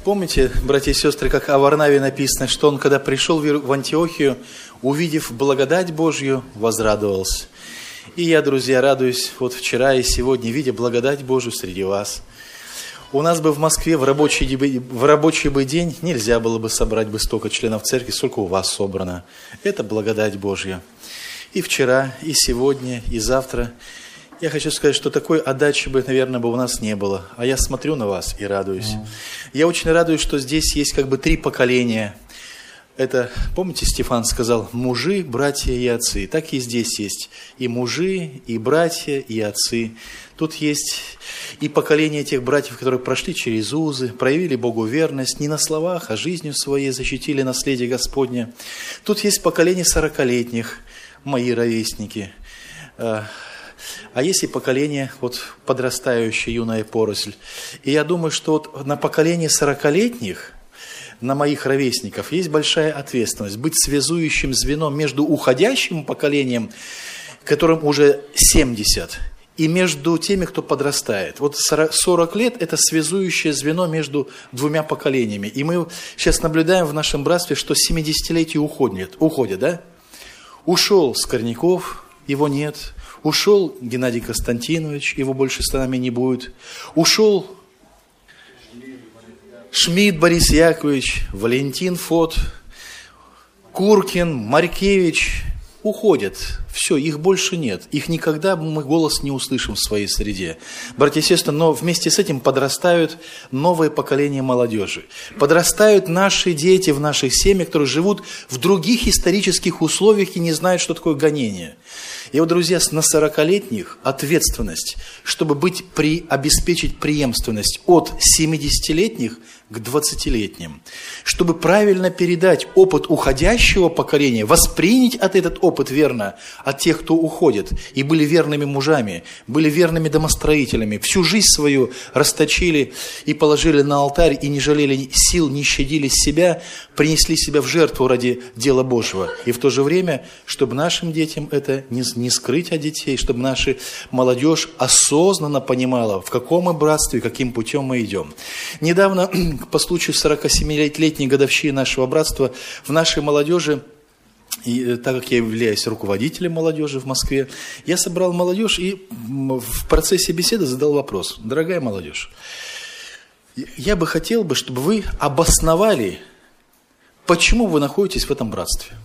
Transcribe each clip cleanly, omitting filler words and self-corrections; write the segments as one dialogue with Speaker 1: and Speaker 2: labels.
Speaker 1: Помните, братья и сестры, как о Варнаве написано, что он, когда пришел в Антиохию, увидев благодать Божью, возрадовался. И я, друзья, радуюсь вот вчера и сегодня, видя благодать Божью среди вас. У нас бы в Москве в рабочий бы день нельзя было бы собрать бы столько членов церкви, сколько у вас собрано. Это благодать Божья. И вчера, и сегодня, и завтра. Я хочу сказать, что такой отдачи бы, наверное, у нас не было. А я смотрю на вас и радуюсь. Я очень радуюсь, что здесь есть как бы 3 поколения. Это, помните, Стефан сказал, мужи, братья и отцы. Так и здесь есть и мужи, и братья, и отцы. Тут есть и поколение тех братьев, которые прошли через узы, проявили Богу верность, не на словах, а жизнью своей защитили наследие Господне. Тут есть поколение 40-летних, мои ровесники. А есть и поколение, вот, подрастающая юная поросль. И я думаю, что вот на поколение 40-летних, на моих ровесников, есть большая ответственность быть связующим звеном между уходящим поколением, которым уже 70, и между теми, кто подрастает. Вот 40 лет – это связующее звено между 2 поколениями. И мы сейчас наблюдаем в нашем братстве, что 70-летие уходят, да? Ушел Скорняков, его нет. Ушел Геннадий Константинович, его больше с нами не будет. Ушел Шмидт Борис Яковлевич, Валентин Фот, Куркин, Маркевич. Уходят. Все, их больше нет. Их никогда мы голос не услышим в своей среде. Братья и сестры, но вместе с этим подрастают новое поколение молодежи. Подрастают наши дети в наших семьях, которые живут в других исторических условиях и не знают, что такое гонение. И вот, друзья, на 40-летних ответственность, чтобы обеспечить преемственность от 70-летних к 20-летним, чтобы правильно передать опыт уходящего поколения, воспринять этот опыт верно от тех, кто уходит, и были верными мужами, были верными домостроителями, всю жизнь свою расточили и положили на алтарь, и не жалели сил, не щадили себя, принесли себя в жертву ради дела Божьего. И в то же время, чтобы нашим детям это не скрыть от детей, чтобы наша молодежь осознанно понимала, в каком мы братстве и каким путем мы идем. Недавно, по случаю 47-летней годовщины нашего братства, в нашей молодежи, и так как я являюсь руководителем молодежи в Москве, я собрал молодежь и в процессе беседы задал вопрос. Дорогая молодежь, я бы хотел, чтобы вы обосновали, почему вы находитесь в этом братстве.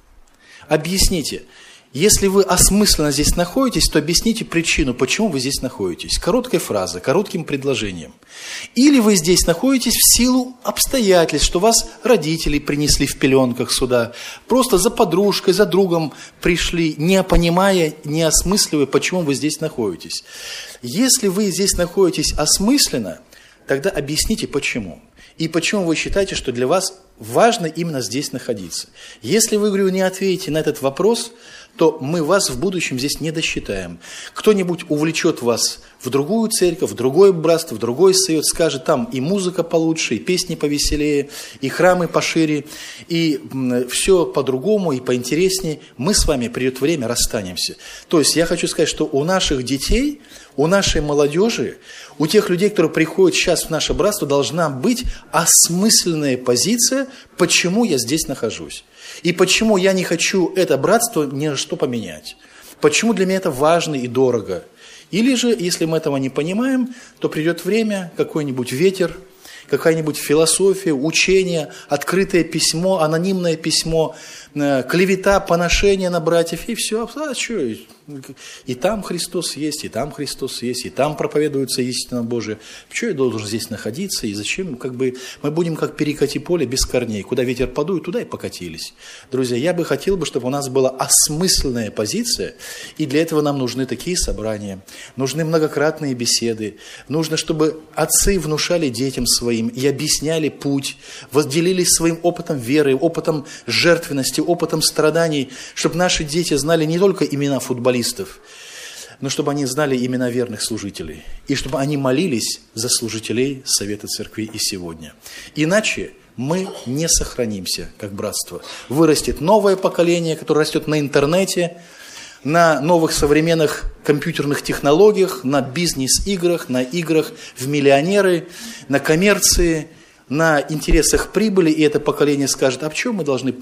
Speaker 1: Объясните. Если вы осмысленно здесь находитесь, то объясните причину, почему вы здесь находитесь. Короткой фразой, коротким предложением. Или вы здесь находитесь в силу обстоятельств, что вас родители принесли в пеленках сюда, просто за подружкой, за другом пришли, не понимая, не осмысливая, почему вы здесь находитесь. Если вы здесь находитесь осмысленно, тогда объясните, почему. И почему вы считаете, что для вас важно именно здесь находиться. Если вы, говорю, не ответите на этот вопрос, то мы вас в будущем здесь не досчитаем. Кто-нибудь увлечет вас в другую церковь, в другое братство, в другой союз, скажет, там и музыка получше, и песни повеселее, и храмы пошире, и все по-другому, и поинтереснее. Мы с вами, придет время, расстанемся. То есть я хочу сказать, что у наших детей, у нашей молодежи, у тех людей, которые приходят сейчас в наше братство, должна быть осмысленная позиция, почему я здесь нахожусь. И почему я не хочу это братство ни на что поменять. Почему для меня это важно и дорого. Или же, если мы этого не понимаем, то придет время, какой-нибудь ветер, какая-нибудь философия, учение, открытое письмо, анонимное письмо, клевета, поношение на братьев, и все. А что? И там Христос есть, и там Христос есть, и там проповедуется истина Божия. Почему я должен здесь находиться, и зачем? Мы будем как перекати поле без корней. Куда ветер подует, туда и покатились. Друзья, я бы хотел, чтобы у нас была осмысленная позиция, и для этого нам нужны такие собрания, нужны многократные беседы, нужно, чтобы отцы внушали детям своим и объясняли путь, делились своим опытом веры, опытом жертвенности, опытом страданий, чтобы наши дети знали не только имена футболистов, но чтобы они знали имена верных служителей, и чтобы они молились за служителей Совета Церкви и сегодня. Иначе мы не сохранимся как братство. Вырастет новое поколение, которое растет на интернете, на новых современных компьютерных технологиях, на бизнес-играх, на играх в миллионеры, на коммерции. на интересах прибыли, и это поколение скажет: а в чем мы должны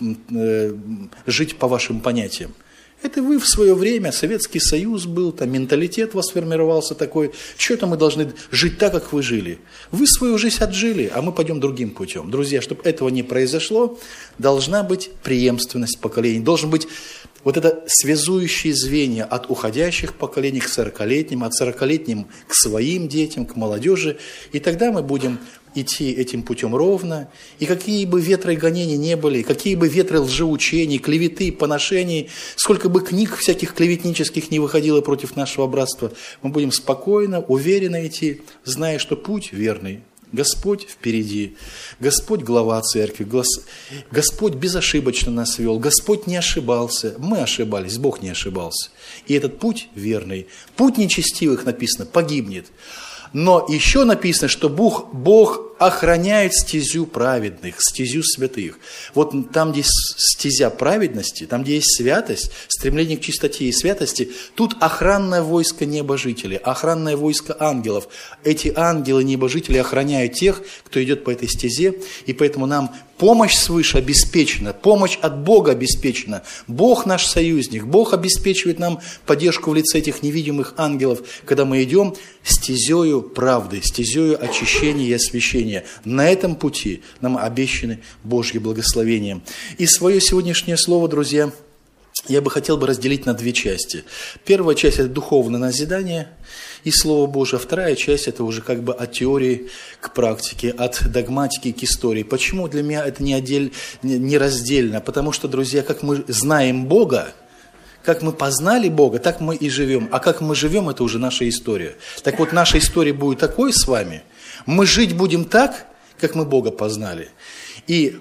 Speaker 1: жить по вашим понятиям? Это вы в свое время, Советский Союз был, там менталитет у вас сформировался такой, что-то мы должны жить так, как вы жили. Вы свою жизнь отжили, а мы пойдем другим путем. Друзья, чтобы этого не произошло, должна быть преемственность поколений, должен быть вот это связующее звенья от уходящих поколений к 40-летним, от 40-летним к своим детям, к молодежи, и тогда мы будем идти этим путем ровно, и какие бы ветры гонений не были, какие бы ветры лжеучений, клеветы, поношений, сколько бы книг всяких клеветнических не выходило против нашего братства, мы будем спокойно, уверенно идти, зная, что путь верный. Господь впереди, Господь глава церкви, Господь безошибочно нас вел, Господь не ошибался, мы ошибались, Бог не ошибался. И этот путь верный. Путь нечестивых, написано, погибнет. Но еще написано, что Бог охраняет стезю праведных, стезю святых. Вот там, где стезя праведности, там, где есть святость, стремление к чистоте и святости, тут охранное войско небожителей, охранное войско ангелов. Эти ангелы-небожители охраняют тех, кто идет по этой стезе, и поэтому нам помощь свыше обеспечена, помощь от Бога обеспечена. Бог наш союзник, Бог обеспечивает нам поддержку в лице этих невидимых ангелов, когда мы идем стезею правды, стезею очищения и освящения. На этом пути нам обещаны Божьи благословения. И свое сегодняшнее слово, друзья, я бы хотел разделить на две части. Первая часть – это духовное назидание и Слово Божие. Вторая часть – это уже как бы от теории к практике, от догматики к истории. Почему для меня это не раздельно? Потому что, друзья, как мы знаем Бога, как мы познали Бога, так мы и живем. А как мы живем – это уже наша история. Так вот, наша история будет такой с вами. Мы жить будем так, как мы Бога познали. И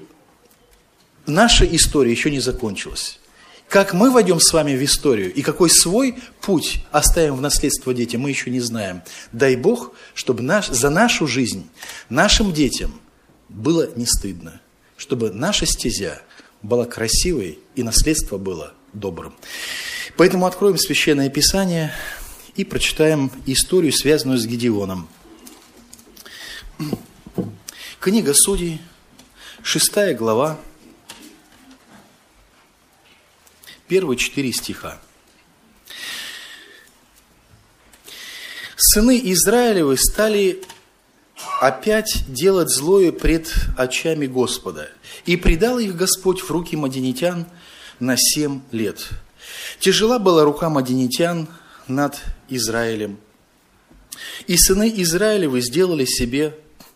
Speaker 1: наша история еще не закончилась. Как мы войдем с вами в историю и какой свой путь оставим в наследство детям, мы еще не знаем. Дай Бог, чтобы за нашу жизнь, нашим детям было не стыдно. Чтобы наша стезя была красивой и наследство было добрым. Поэтому откроем Священное Писание и прочитаем историю, связанную с Гедеоном. Книга Судей, 6 глава, первые 4 стиха. «Сыны Израилевы стали опять делать злое пред очами Господа, и предал их Господь в руки мадианитян на 7 лет. Тяжела была рука мадианитян над Израилем. И сыны Израилевы сделали себе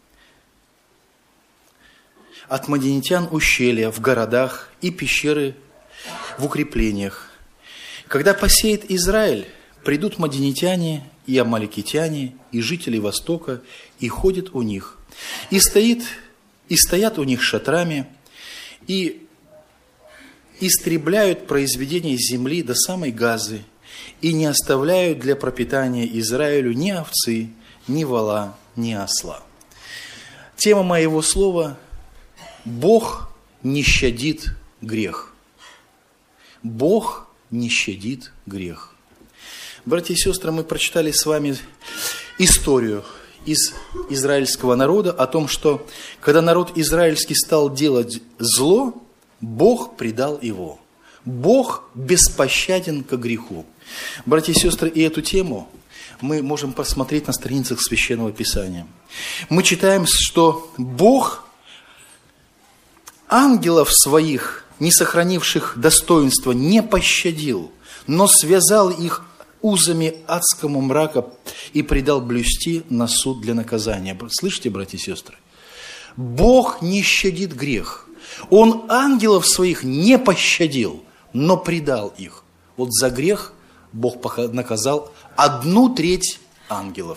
Speaker 1: от мадианитян ущелья в городах и пещеры в укреплениях. Когда посеет Израиль, придут мадианитяне и амаликитяне, и жители Востока, и ходят у них, и стоят у них шатрами, и истребляют произведения земли до самой Газы, и не оставляют для пропитания Израилю ни овцы, ни вола, ни осла». Тема моего слова – Бог не щадит грех. Бог не щадит грех. Братья и сестры, мы прочитали с вами историю из израильского народа о том, что когда народ израильский стал делать зло, Бог предал его. Бог беспощаден к греху. Братья и сестры, и эту тему мы можем посмотреть на страницах Священного Писания. Мы читаем, что Бог ангелов своих, не сохранивших достоинства, не пощадил, но связал их узами адскому мрака и предал блюсти на суд для наказания. Слышите, братья и сестры? Бог не щадит грех. Он ангелов своих не пощадил, но предал их. Вот за грех Бог наказал 1/3 ангелов.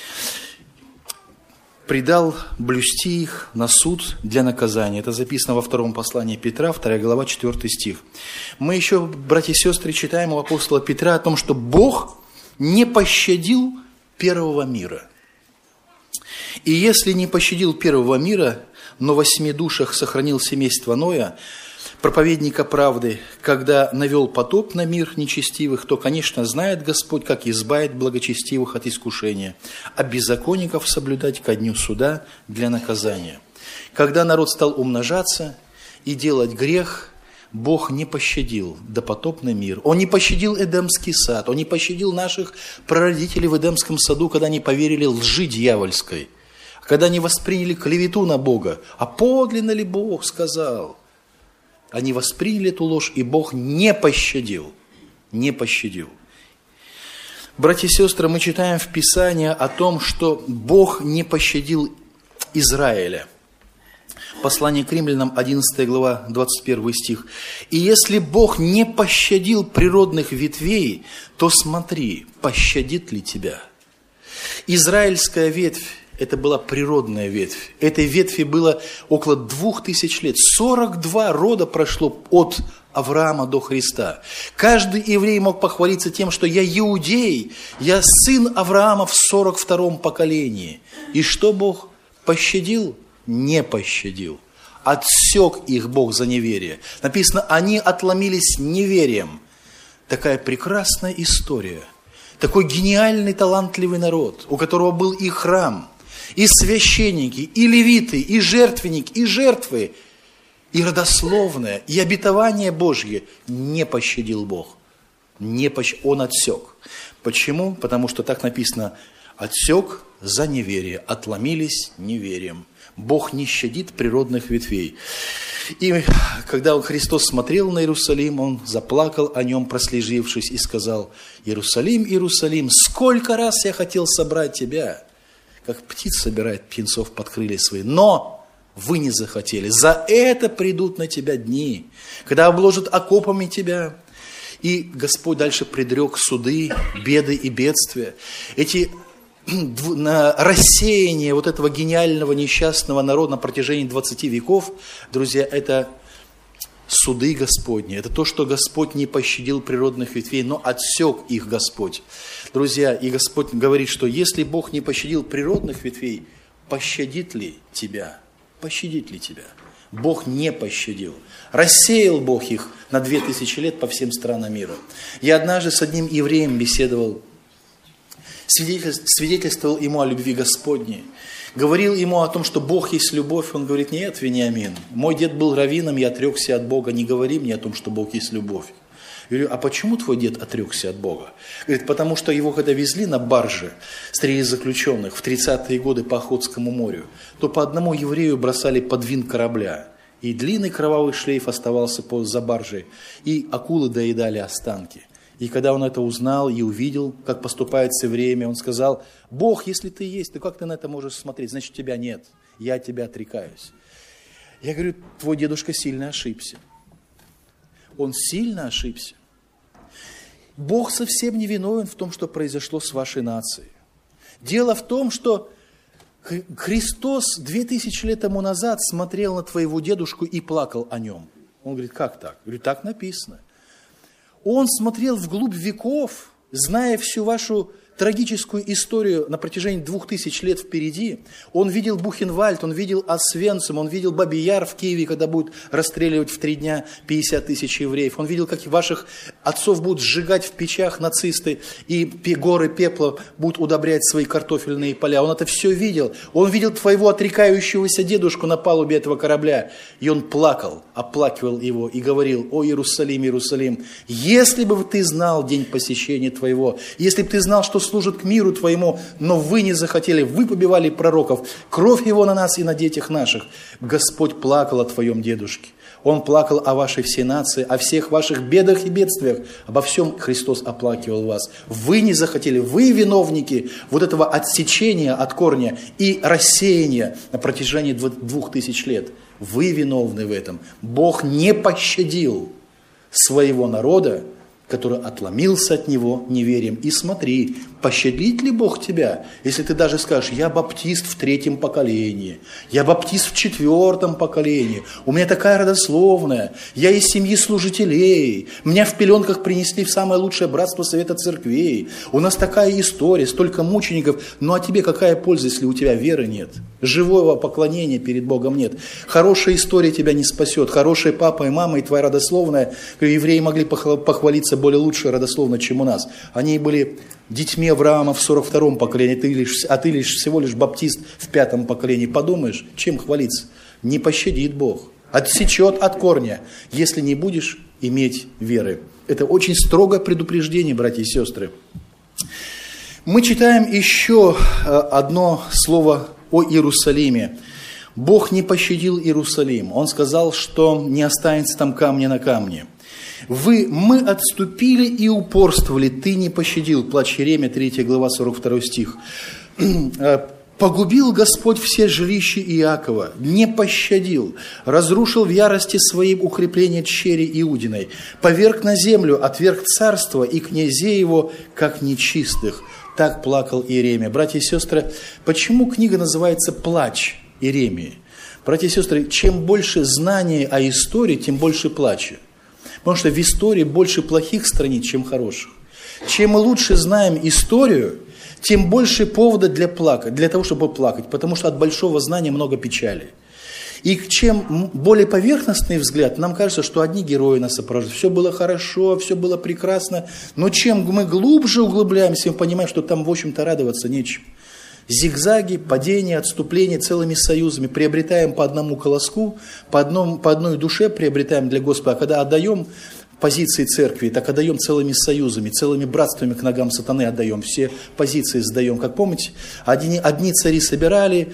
Speaker 1: Предал блюсти их на суд для наказания. Это записано во 2 послании Петра, 2 глава, 4 стих. Мы еще, братья и сестры, читаем у апостола Петра о том, что Бог не пощадил первого мира. И если не пощадил первого мира, но в 8 душах сохранил семейство Ноя, проповедника правды, когда навел потоп на мир нечестивых, то, конечно, знает Господь, как избавить благочестивых от искушения, а беззаконников соблюдать ко дню суда для наказания. Когда народ стал умножаться и делать грех, Бог не пощадил допотопный мир. Он не пощадил Эдемский сад, Он не пощадил наших прародителей в Эдемском саду, когда они поверили лжи дьявольской, когда они восприняли клевету на Бога. А подлинно ли Бог сказал? Они восприняли эту ложь, и Бог не пощадил. Не пощадил. Братья и сестры, мы читаем в Писании о том, что Бог не пощадил Израиля. Послание к Римлянам, 11 глава, 21 стих. «И если Бог не пощадил природных ветвей, то смотри, пощадит ли тебя». Израильская ветвь, это была природная ветвь. Этой ветви было около 2000 лет. 42 рода прошло от Авраама до Христа. Каждый еврей мог похвалиться тем, что я иудей, я сын Авраама в 42-м поколении. И что Бог пощадил? Не пощадил. Отсек их Бог за неверие. Написано, они отломились неверием. Такая прекрасная история. Такой гениальный, талантливый народ, у которого был и храм, и священники, и левиты, и жертвенник, и жертвы, и родословное, и обетование Божье. Не пощадил Бог. Он отсек. Почему? Потому что так написано, отсек за неверие, отломились неверием. Бог не щадит природных ветвей. И когда Христос смотрел на Иерусалим, Он заплакал о нем, прослезившись, и сказал: «Иерусалим, Иерусалим, сколько раз я хотел собрать тебя, как птиц собирает птенцов под крылья свои, но вы не захотели. За это придут на тебя дни, когда обложат окопами тебя». И Господь дальше предрек суды, беды и бедствия. Эти рассеяние вот этого гениального несчастного народа на протяжении 20 веков, друзья, это суды Господни. Это то, что Господь не пощадил природных ветвей, но отсек их Господь. Друзья, и Господь говорит, что если Бог не пощадил природных ветвей, пощадит ли тебя? Пощадит ли тебя? Бог не пощадил. Рассеял Бог их на 2000 лет по всем странам мира. Я однажды с одним евреем беседовал, свидетельствовал ему о любви Господней. Говорил ему о том, что Бог есть любовь. Он говорит: нет, Вениамин, мой дед был раввином, я отрекся от Бога, не говори мне о том, что Бог есть любовь. Я говорю: а почему твой дед отрекся от Бога? Говорит: потому что его когда везли на барже среди заключенных в 30-е годы по Охотскому морю, то по одному еврею бросали под винт корабля. И длинный кровавый шлейф оставался за баржей, и акулы доедали останки. И когда он это узнал и увидел, как поступает с евреями, он сказал: Бог, если ты есть, то как ты на это можешь смотреть? Значит, тебя нет, я от тебя отрекаюсь. Я говорю: твой дедушка сильно ошибся. Он сильно ошибся. Бог совсем не виновен в том, что произошло с вашей нацией. Дело в том, что Христос 2000 лет тому назад смотрел на твоего дедушку и плакал о нем. Он говорит: как так? Я говорю: так написано. Он смотрел вглубь веков, зная всю вашу трагическую историю на протяжении 2000 лет впереди. Он видел Бухенвальд, он видел Освенцим, он видел Бабий Яр в Киеве, когда будут расстреливать в 3 дня 50 тысяч евреев. Он видел, как ваших отцов будут сжигать в печах нацисты, и горы пепла будут удобрять свои картофельные поля. Он это все видел. Он видел твоего отрекающегося дедушку на палубе этого корабля. И он плакал, оплакивал его и говорил: о Иерусалим, Иерусалим, если бы ты знал день посещения твоего, если бы ты знал, что служит к миру твоему, но вы не захотели, вы побивали пророков, кровь его на нас и на детях наших. Господь плакал о твоем дедушке. Он плакал о вашей всей нации, о всех ваших бедах и бедствиях. Обо всем Христос оплакивал вас. Вы не захотели, вы виновники вот этого отсечения от корня и рассеяния на протяжении 2000 лет. Вы виновны в этом. Бог не пощадил своего народа, который отломился от него неверием. И смотри, пощадит ли Бог тебя, если ты даже скажешь: я баптист в 3-м поколении, я баптист в 4-м поколении, у меня такая родословная, я из семьи служителей, меня в пеленках принесли в самое лучшее братство совета церквей, у нас такая история, столько мучеников, ну а тебе какая польза, если у тебя веры нет, живого поклонения перед Богом нет, хорошая история тебя не спасет, хорошие папа и мама и твоя родословная, евреи могли похвалиться более лучшей родословной, чем у нас, они были детьми Авраама в 42-м поколении, а ты лишь всего лишь баптист в 5-м поколении. Подумаешь, чем хвалиться? Не пощадит Бог. Отсечет от корня, если не будешь иметь веры. Это очень строгое предупреждение, братья и сестры. Мы читаем еще одно слово о Иерусалиме. Бог не пощадил Иерусалим. Он сказал, что не останется там камня на камне. Мы отступили и упорствовали, ты не пощадил. Плач Иеремия, 3 глава, 42 стих. Погубил Господь все жилища Иакова, не пощадил, разрушил в ярости своим укрепление Черри Иудиной, поверг на землю, отверг царство и князей его, как нечистых. Так плакал Иеремия. Братья и сестры, почему книга называется «Плач Иеремии»? Братья и сестры, чем больше знаний о истории, тем больше плача. Потому что в истории больше плохих страниц, чем хороших. Чем мы лучше знаем историю, тем больше повода для того, чтобы плакать. Потому что от большого знания много печали. И чем более поверхностный взгляд, нам кажется, что одни герои нас сопровождают. Все было хорошо, все было прекрасно. Но чем мы глубже углубляемся, мы понимаем, что там, в общем-то, радоваться нечем. Зигзаги, падения, отступления целыми союзами. Приобретаем по одному колоску, по одной душе приобретаем для Господа. А когда отдаем позиции церкви, так отдаем целыми союзами, целыми братствами к ногам сатаны отдаем. Все позиции сдаем. Как помните, одни цари собирали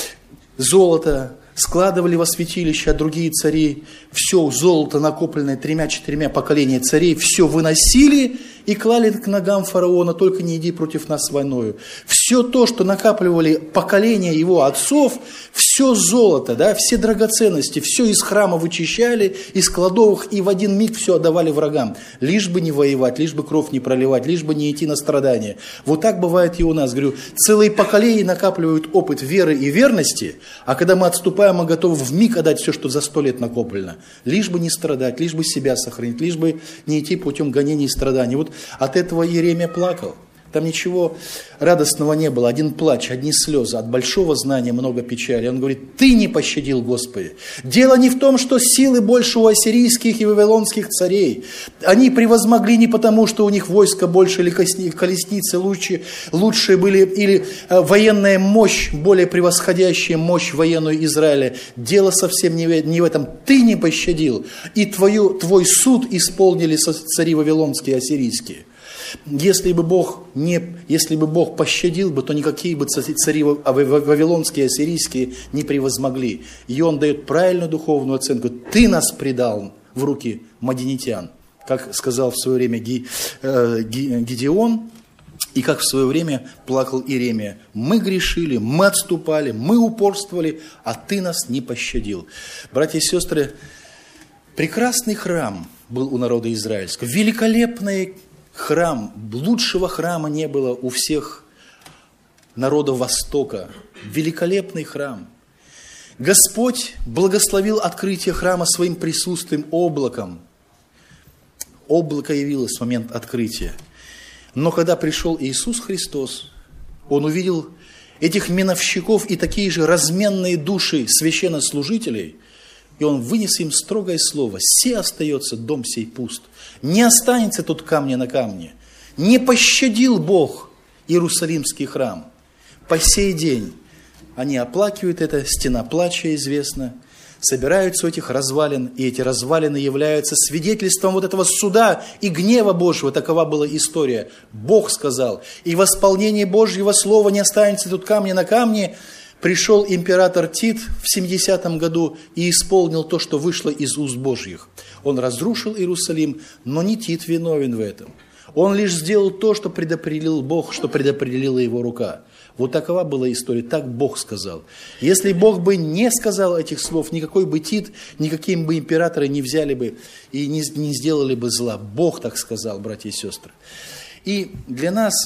Speaker 1: золото, складывали во святилище, а другие цари все золото, накопленное 3-4 поколениями царей, все выносили и клали к ногам фараона: только не иди против нас войною. Все то, что накапливали поколения его отцов, все золото, да, все драгоценности, все из храма вычищали, из кладовых, и в один миг все отдавали врагам. Лишь бы не воевать, лишь бы кровь не проливать, лишь бы не идти на страдания. Вот так бывает и у нас. Говорю, целые поколения накапливают опыт веры и верности, а когда мы отступаем, мы готовы вмиг отдать все, что за 100 лет накоплено. Лишь бы не страдать, лишь бы себя сохранить, лишь бы не идти путем гонений и страданий. Вот от этого Иеремия плакал. Там ничего радостного не было, один плач, одни слезы, от большого знания много печали. Он говорит: ты не пощадил, Господи. Дело не в том, что силы больше у ассирийских и вавилонских царей. Они превозмогли не потому, что у них войско больше, или колесницы лучше были, или военная мощь, более превосходящая мощь военную Израиля. Дело совсем не в этом. Ты не пощадил, и твой суд исполнили цари вавилонские и ассирийские. Если бы Бог пощадил бы, то никакие бы цари вавилонские и ассирийские не превозмогли. И он дает правильную духовную оценку. Ты нас предал в руки мадианитян, как сказал в свое время Гидеон, и как в свое время плакал Иеремия. Мы грешили, мы отступали, мы упорствовали, а ты нас не пощадил. Братья и сестры, прекрасный храм был у народа израильского, великолепный храм, лучшего храма не было у всех народов Востока. Великолепный храм. Господь благословил открытие храма своим присутствием облаком. Облако явилось в момент открытия. Но когда пришел Иисус Христос, Он увидел этих миновщиков и такие же разменные души священнослужителей, и Он вынес им строгое слово: «Се остается дом сей пуст». Не останется тут камня на камне. Не пощадил Бог Иерусалимский храм. По сей день они оплакивают это, стена плача известна, собираются у этих развалин, и эти развалины являются свидетельством вот этого суда и гнева Божьего. Такова была история. Бог сказал, и в исполнении Божьего слова не останется тут камня на камне. Пришел император Тит в 70-м году и исполнил то, что вышло из уст Божьих. Он разрушил Иерусалим, но не Тит виновен в этом. Он лишь сделал то, что предопределил Бог, что предопределила его рука. Вот такова была история, так Бог сказал. Если Бог бы не сказал этих слов, никакой бы Тит, никаким бы императоры не взяли бы и не сделали бы зла. Бог так сказал, братья и сестры. И для нас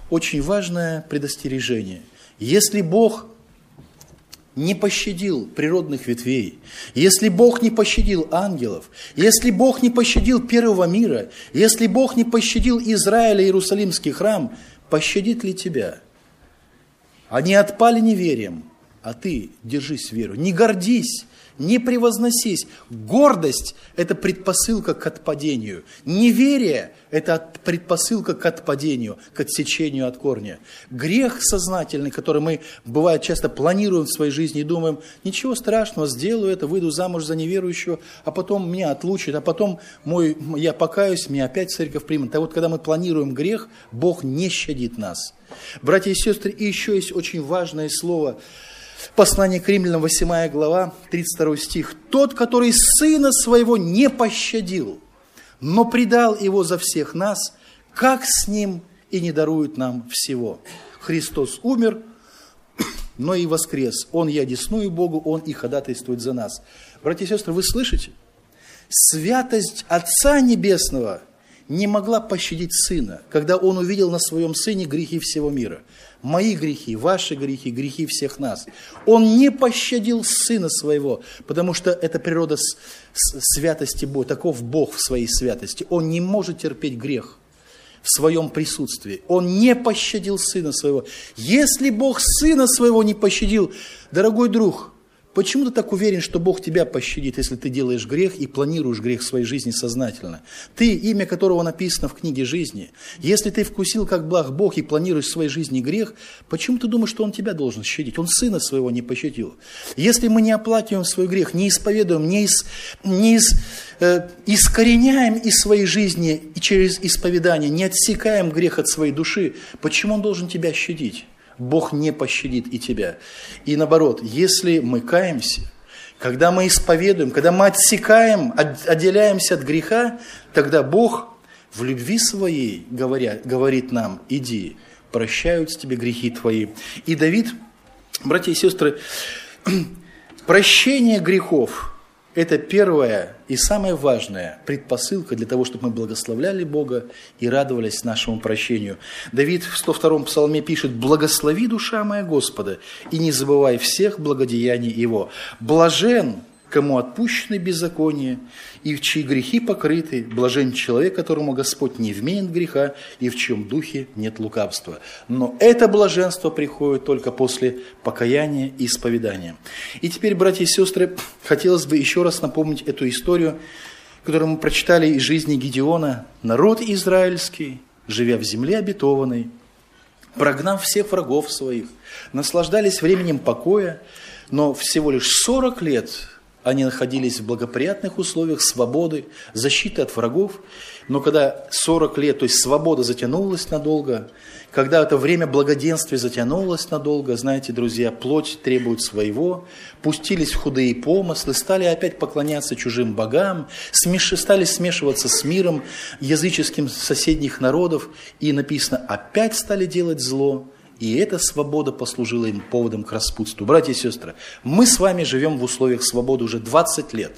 Speaker 1: очень важное предостережение. Если Бог не пощадил природных ветвей, если Бог не пощадил ангелов, если Бог не пощадил первого мира, если Бог не пощадил Израиля и Иерусалимский храм, пощадит ли тебя? Они отпали неверием, а ты держись веру. Не гордись, не превозносись. Гордость – это предпосылка к отпадению. Неверие – это предпосылка к отпадению, к отсечению от корня. Грех сознательный, который мы, бывает, часто планируем в своей жизни и думаем, ничего страшного, сделаю это, выйду замуж за неверующего, а потом меня отлучат, а потом я покаюсь, меня опять в церковь примут. А вот когда мы планируем грех, Бог не щадит нас. Братья и сестры, и еще есть очень важное слово. Послание к Римлянам, 8 глава, 32 стих. «Тот, который Сына Своего не пощадил, но предал Его за всех нас, как с Ним и не дарует нам всего? Христос умер, но и воскрес. Он и одесную Богу, Он и ходатайствует за нас». Братья и сестры, вы слышите? Святость Отца Небесного не могла пощадить Сына, когда Он увидел на Своем Сыне грехи всего мира. Мои грехи, ваши грехи, грехи всех нас. Он не пощадил Сына Своего, потому что это природа святости Бога, таков Бог в Своей святости. Он не может терпеть грех в Своем присутствии. Он не пощадил Сына Своего. Если Бог Сына Своего не пощадил, дорогой друг, почему ты так уверен, что Бог тебя пощадит, если ты делаешь грех и планируешь грех в своей жизни сознательно? Ты, имя которого написано в книге жизни, если ты вкусил, как благ Бог, и планируешь в своей жизни грех, почему ты думаешь, что Он тебя должен щадить? Он Сына Своего не пощадил. Если мы не оплакиваем свой грех, не исповедуем, не искореняем из своей жизни и через исповедание, не отсекаем грех от своей души, почему Он должен тебя щадить? Бог не пощадит и тебя. И наоборот, если мы каемся, когда мы исповедуем, когда мы отсекаем, отделяемся от греха, тогда Бог в любви Своей говорит нам: иди, прощаются тебе грехи твои. И Давид, братья и сестры, прощение грехов – это первая и самая важная предпосылка для того, чтобы мы благословляли Бога и радовались нашему прощению. Давид в 102-м псалме пишет: «Благослови, душа моя, Господа, и не забывай всех благодеяний Его. Блажен, кому отпущены беззакония, и в чьи грехи покрыты, блажен человек, которому Господь не вменит греха, и в чьем духе нет лукавства». Но это блаженство приходит только после покаяния и исповедания. И теперь, братья и сестры, хотелось бы еще раз напомнить эту историю, которую мы прочитали из жизни Гедеона. Народ израильский, живя в земле обетованной, прогнав всех врагов своих, наслаждались временем покоя, но всего лишь 40 лет они находились в благоприятных условиях свободы, защиты от врагов. Но когда 40 лет, то есть свобода затянулась надолго, когда это время благоденствия затянулось надолго, знаете, друзья, плоть требует своего, пустились в худые помыслы, стали опять поклоняться чужим богам, стали смешиваться с миром языческим соседних народов, и написано, опять стали делать зло. И эта свобода послужила им поводом к распутству. Братья и сестры, мы с вами живем в условиях свободы уже 20 лет.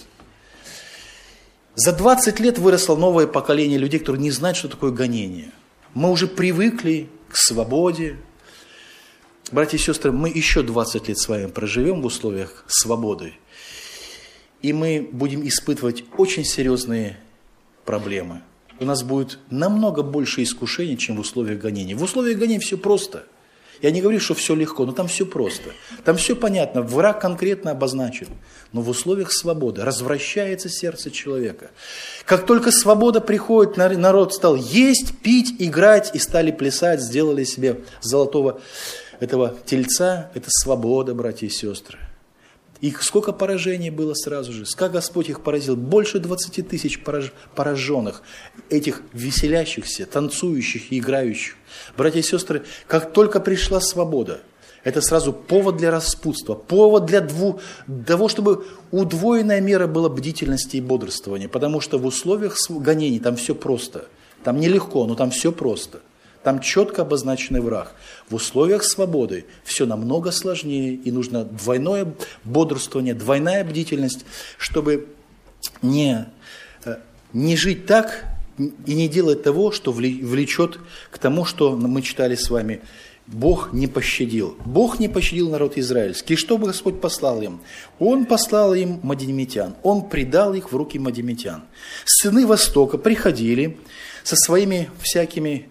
Speaker 1: За 20 лет выросло новое поколение людей, которые не знают, что такое гонение. Мы уже привыкли к свободе. Братья и сестры, мы еще 20 лет с вами проживем в условиях свободы. И мы будем испытывать очень серьезные проблемы. У нас будет намного больше искушений, чем в условиях гонения. В условиях гонения все просто. Я не говорю, что все легко, но там все просто. Там все понятно, враг конкретно обозначен. Но в условиях свободы развращается сердце человека. Как только свобода приходит, народ стал есть, пить, играть и стали плясать, сделали себе золотого этого тельца. Это свобода, братья и сестры. И сколько поражений было сразу же. Как Господь их поразил. Больше 20 тысяч пораженных. Этих веселящихся, танцующих и играющих. Братья и сестры, как только пришла свобода, это сразу повод для распутства. Повод для того, чтобы удвоенная мера была бдительности и бодрствования. Потому что в условиях гонений там все просто. Там нелегко, но там все просто. Там четко обозначенный враг. В условиях свободы все намного сложнее, и нужно двойное бодрствование, двойная бдительность, чтобы не жить так, и не делать того, что влечет к тому, что мы читали с вами. Бог не пощадил. Бог не пощадил народ израильский. И что бы Господь послал им? Он послал им мадиамитян. Он предал их в руки мадиамитян. Сыны Востока приходили со своими всякими,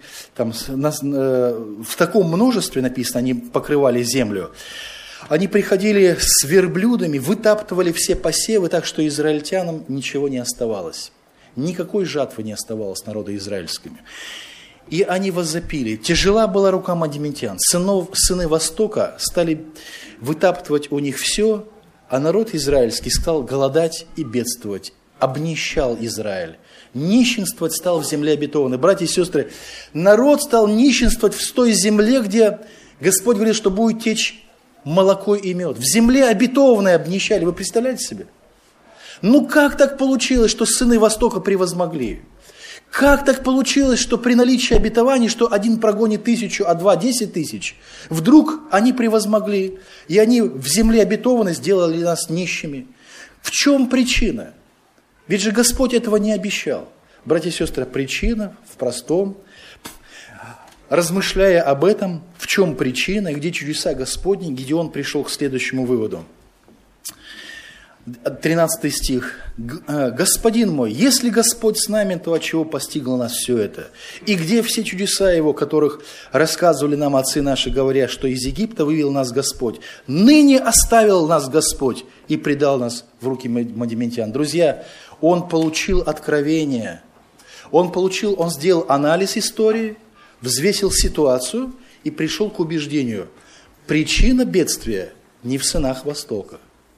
Speaker 1: в таком множестве написано, они покрывали землю. Они приходили с верблюдами, вытаптывали все посевы, так что израильтянам ничего не оставалось. Никакой жатвы не оставалось народа израильскими. И они воззапили. Тяжела была рука мадиамитян. Сыны Востока стали вытаптывать у них все, а народ израильский стал голодать и бедствовать. Обнищал Израиль. Нищенствовать стал в земле обетованной. Братья и сестры, народ стал нищенствовать в той земле, где Господь говорит, что будет течь молоко и мед. В земле обетованной обнищали. Вы представляете себе? Ну как так получилось, что сыны Востока превозмогли? Как так получилось, что при наличии обетований, что один прогонит 1000, а 2 – 10 тысяч, вдруг они превозмогли, и они в земле обетованной сделали нас нищими? В чем причина? Ведь же Господь этого не обещал. Братья и сестры, причина в простом. Размышляя об этом, в чем причина и где чудеса Господни, Гедеон пришел к следующему выводу. 13 стих. «Господин мой, если Господь с нами, то от чего постигло нас все это? И где все чудеса Его, которых рассказывали нам отцы наши, говоря, что из Египта вывел нас Господь? Ныне оставил нас Господь и предал нас в руки мадиамитян». Друзья, он получил откровение, он сделал анализ истории, взвесил ситуацию и пришел к убеждению. Причина бедствия не в сынах Востока.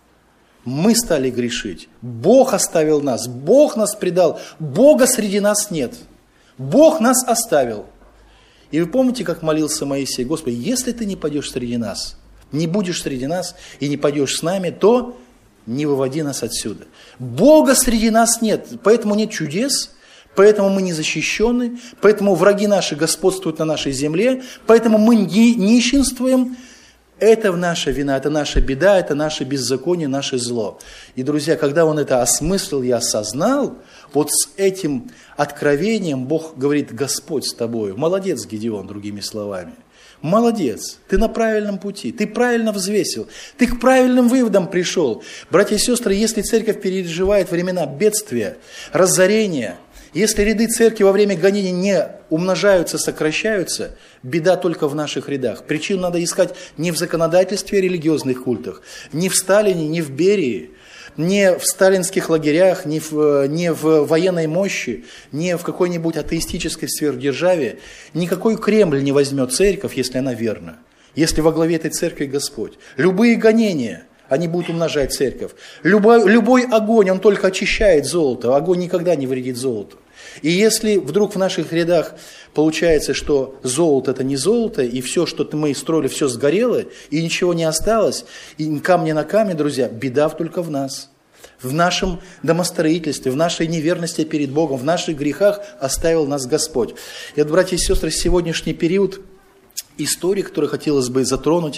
Speaker 1: Мы стали грешить. Бог оставил нас. Бог нас предал. Бога среди нас нет. Бог нас оставил. И вы помните, как молился Моисей? Господи, если ты не пойдешь среди нас, не будешь среди нас и не пойдешь с нами, то не выводи нас отсюда. Бога среди нас нет. Поэтому нет чудес. Поэтому мы не защищены. Поэтому враги наши господствуют на нашей земле. Поэтому мы нищенствуем. Это наша вина, это наша беда, это наше беззаконие, наше зло. И, друзья, когда он это осмыслил и осознал, вот с этим откровением Бог говорит: Господь с тобою. Молодец, Гедеон, другими словами. Молодец, ты на правильном пути, ты правильно взвесил, ты к правильным выводам пришел. Братья и сестры, если церковь переживает времена бедствия, разорения, если ряды церкви во время гонений не умножаются, сокращаются, беда только в наших рядах. Причину надо искать не в законодательстве религиозных культах, не в Сталине, не в Берии, не в сталинских лагерях, не в военной мощи, не в какой-нибудь атеистической сверхдержаве. Никакой Кремль не возьмет церковь, если она верна, если во главе этой церкви Господь. Любые гонения, они будут умножать церковь. Любой огонь, он только очищает золото, огонь никогда не вредит золоту. И если вдруг в наших рядах получается, что золото это не золото, и все, что мы строили, все сгорело, и ничего не осталось, и камня на камне, друзья, беда только в нас. В нашем домостроительстве, в нашей неверности перед Богом, в наших грехах оставил нас Господь. И вот, братья и сестры, сегодняшний период истории, которую хотелось бы затронуть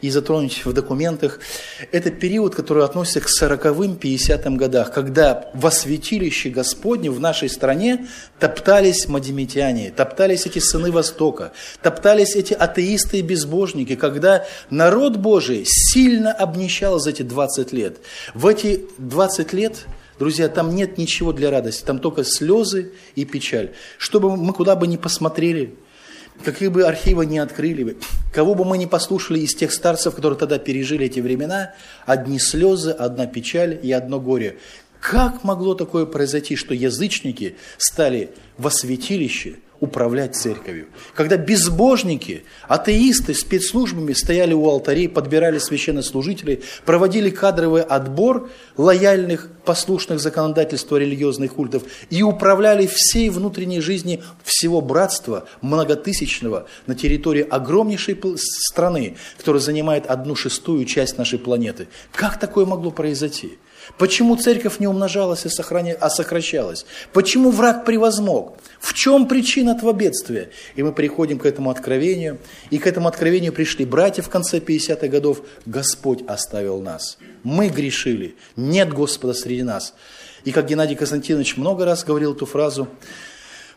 Speaker 1: в документах, это период, который относится к 40-м, 50-м годах, когда во святилище Господне в нашей стране топтались мадиамитяне, топтались эти сыны Востока, топтались эти атеисты и безбожники, когда народ Божий сильно обнищал за эти 20 лет. В эти 20 лет, друзья, там нет ничего для радости, там только слезы и печаль. Чтобы мы куда бы ни посмотрели, какие бы архивы ни открыли бы, кого бы мы ни послушали из тех старцев, которые тогда пережили эти времена, одни слезы, одна печаль и одно горе. Как могло такое произойти, что язычники стали во святилище управлять церковью? Когда безбожники, атеисты спецслужбами стояли у алтарей, подбирали священнослужителей, проводили кадровый отбор лояльных, послушных законодательству религиозных культов и управляли всей внутренней жизнью всего братства многотысячного на территории огромнейшей страны, которая занимает 1/6 часть нашей планеты. Как такое могло произойти? Почему церковь не умножалась, а сокращалась? Почему враг превозмог? В чем причина этого бедствия? И мы приходим к этому откровению. И к этому откровению пришли братья в конце 50-х годов. Господь оставил нас. Мы грешили. Нет Господа среди нас. И как Геннадий Константинович много раз говорил эту фразу,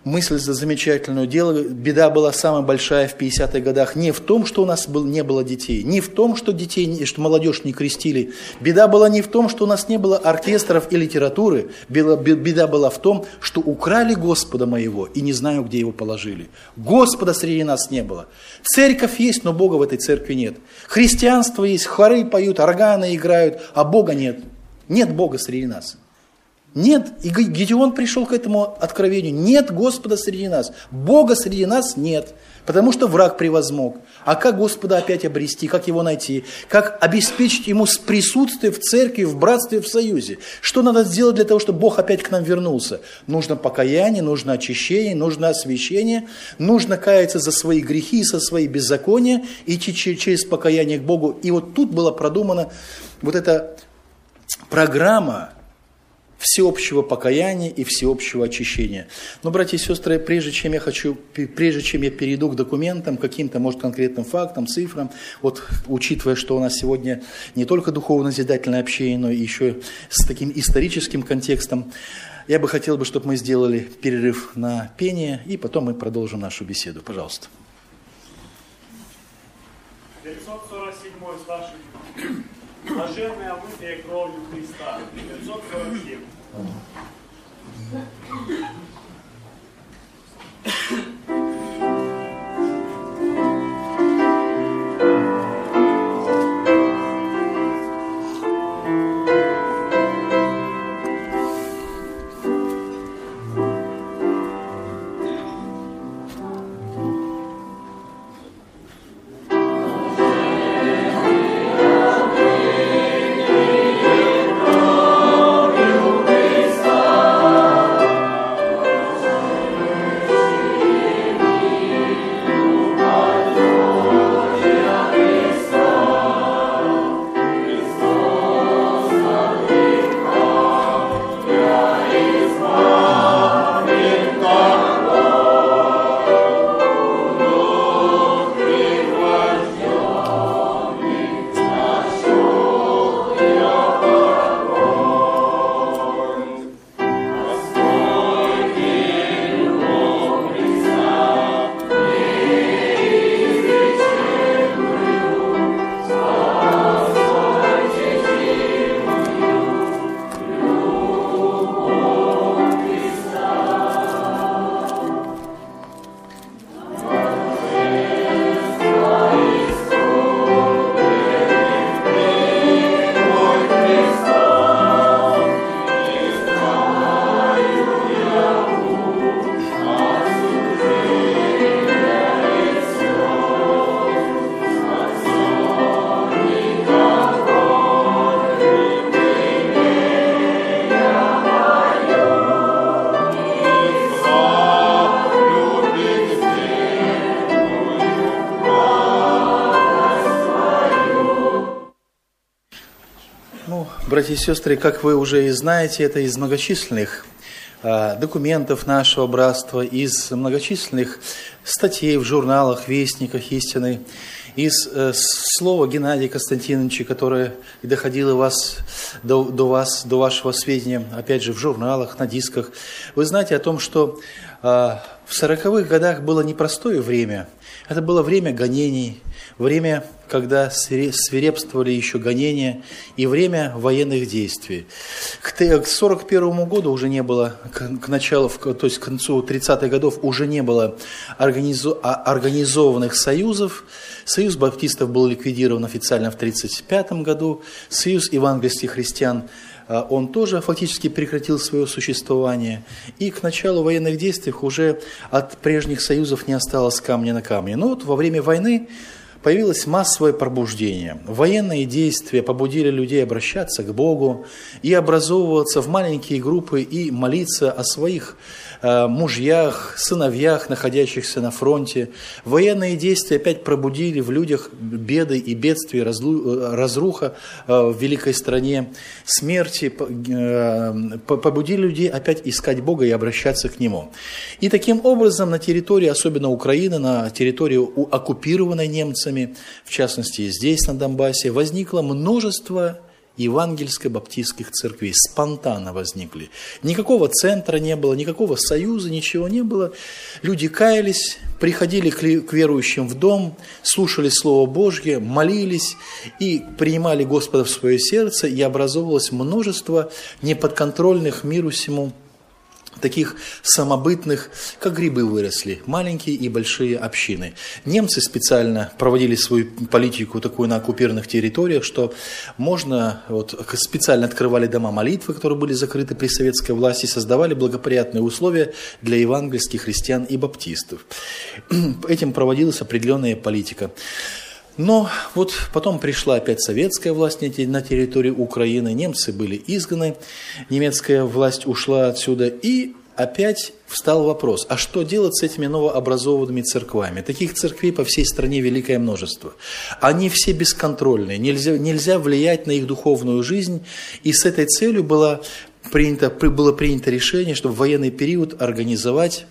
Speaker 1: мысль за замечательную. Беда была самая большая в 50-х годах не в том, что у нас не было детей, не в том, что молодежь не крестили. Беда была не в том, что у нас не было оркестров и литературы. Беда была в том, что украли Господа моего и не знаю, где его положили. Господа среди нас не было. Церковь есть, но Бога в этой церкви нет. Христианство есть, хоры поют, органы играют, а Бога нет. Нет Бога среди нас. Нет, и Гедеон пришел к этому откровению. Нет Господа среди нас. Бога среди нас нет, потому что враг превозмог. А как Господа опять обрести, как его найти? Как обеспечить ему присутствие в церкви, в братстве, в союзе? Что надо сделать для того, чтобы Бог опять к нам вернулся? Нужно покаяние, нужно очищение, нужно освящение, нужно каяться за свои грехи и за свои беззакония, идти через покаяние к Богу. И вот тут была продумана вот эта программа всеобщего покаяния и всеобщего очищения. Но, братья и сестры, прежде чем я перейду к документам, каким-то, может, конкретным фактам, цифрам, вот, учитывая, что у нас сегодня не только духовно-назидательное общение, но и еще с таким историческим контекстом, я бы хотел, чтобы мы сделали перерыв на пение, и потом мы продолжим нашу беседу. Пожалуйста.
Speaker 2: 547 старший. Блаженные, омытые кровью Христа. 547.
Speaker 1: Братья и сестры, как вы уже и знаете, это из многочисленных документов нашего братства, из многочисленных статей в журналах, вестниках истины, из слова Геннадия Константиновича, которое доходило до вашего сведения, опять же, в журналах, на дисках. Вы знаете о том, что в 40-х годах было непростое время. Это было время гонений, время, когда свирепствовали еще гонения, и время военных действий. К 1941 году уже не было, к началу, то есть к концу 30-х годов уже не было организованных союзов. Союз баптистов был ликвидирован официально в 1935 году. Союз евангельских христиан, он тоже фактически прекратил свое существование. И к началу военных действий уже от прежних союзов не осталось камня на камне. Но вот во время войны появилось массовое пробуждение. Военные действия побудили людей обращаться к Богу и образовываться в маленькие группы и молиться о своих мужьях, сыновьях, находящихся на фронте. Военные действия опять пробудили в людях беды и бедствия, разруха в великой стране, смерти, побудили людей опять искать Бога и обращаться к Нему. И таким образом на территории, особенно Украины, на территории оккупированной немцами, в частности здесь, на Донбассе, возникло множество евангельско-баптистских церквей спонтанно возникли. Никакого центра не было, никакого союза, ничего не было. Люди каялись, приходили к верующим в дом, слушали Слово Божье, молились и принимали Господа в свое сердце, и образовывалось множество неподконтрольных миру сему таких самобытных, как грибы выросли, маленькие и большие общины. Немцы специально проводили свою политику такую на оккупированных территориях, что можно, специально открывали дома молитвы, которые были закрыты при советской власти, создавали благоприятные условия для евангельских христиан и баптистов. Этим проводилась определенная политика. Но потом пришла опять советская власть на территории Украины, немцы были изгнаны, немецкая власть ушла отсюда, и опять встал вопрос, а что делать с этими новообразованными церквами? Таких церквей по всей стране великое множество. Они все бесконтрольные, нельзя влиять на их духовную жизнь, и с этой целью было принято решение, чтобы в военный период организовать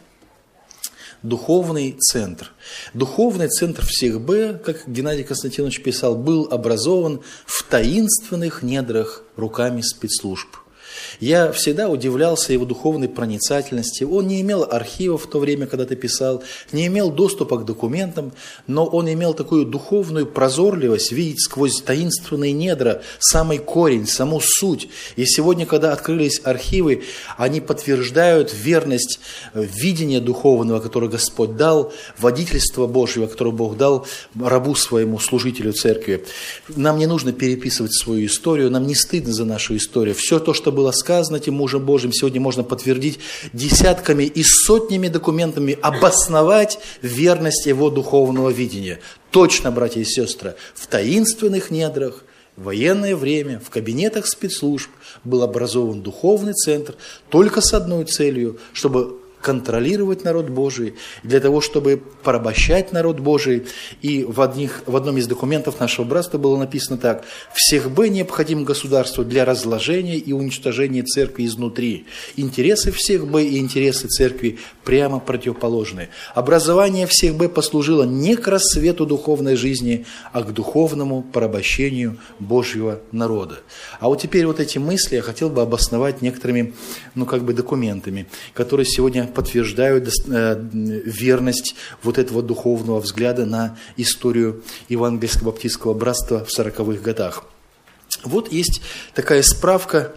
Speaker 1: духовный центр. Духовный центр всех Б, как Геннадий Константинович писал, был образован в таинственных недрах руками спецслужб. Я всегда удивлялся его духовной проницательности. Он не имел архивов в то время, когда ты писал, не имел доступа к документам, но он имел такую духовную прозорливость видеть сквозь таинственные недра самый корень, саму суть. И сегодня, когда открылись архивы, они подтверждают верность видения духовного, которое Господь дал, водительства Божьего, которое Бог дал рабу своему, служителю церкви. Нам не нужно переписывать свою историю, нам не стыдно за нашу историю. Все то, что было сказано этим мужем Божьим, сегодня можно подтвердить десятками и сотнями документами, обосновать верность его духовного видения. Точно, братья и сестры, в таинственных недрах, в военное время, в кабинетах спецслужб был образован духовный центр только с одной целью, чтобы контролировать народ Божий, для того, чтобы порабощать народ Божий. И в одном из документов нашего братства было написано так: «Всех Б необходимо государству для разложения и уничтожения церкви изнутри. Интересы всех Б и интересы церкви прямо противоположны. Образование всех Б послужило не к рассвету духовной жизни, а к духовному порабощению Божьего народа». А вот теперь эти мысли я хотел бы обосновать некоторыми, документами, которые сегодня подтверждают верность этого духовного взгляда на историю Евангельского баптистского братства в 40-х годах. Есть такая справка,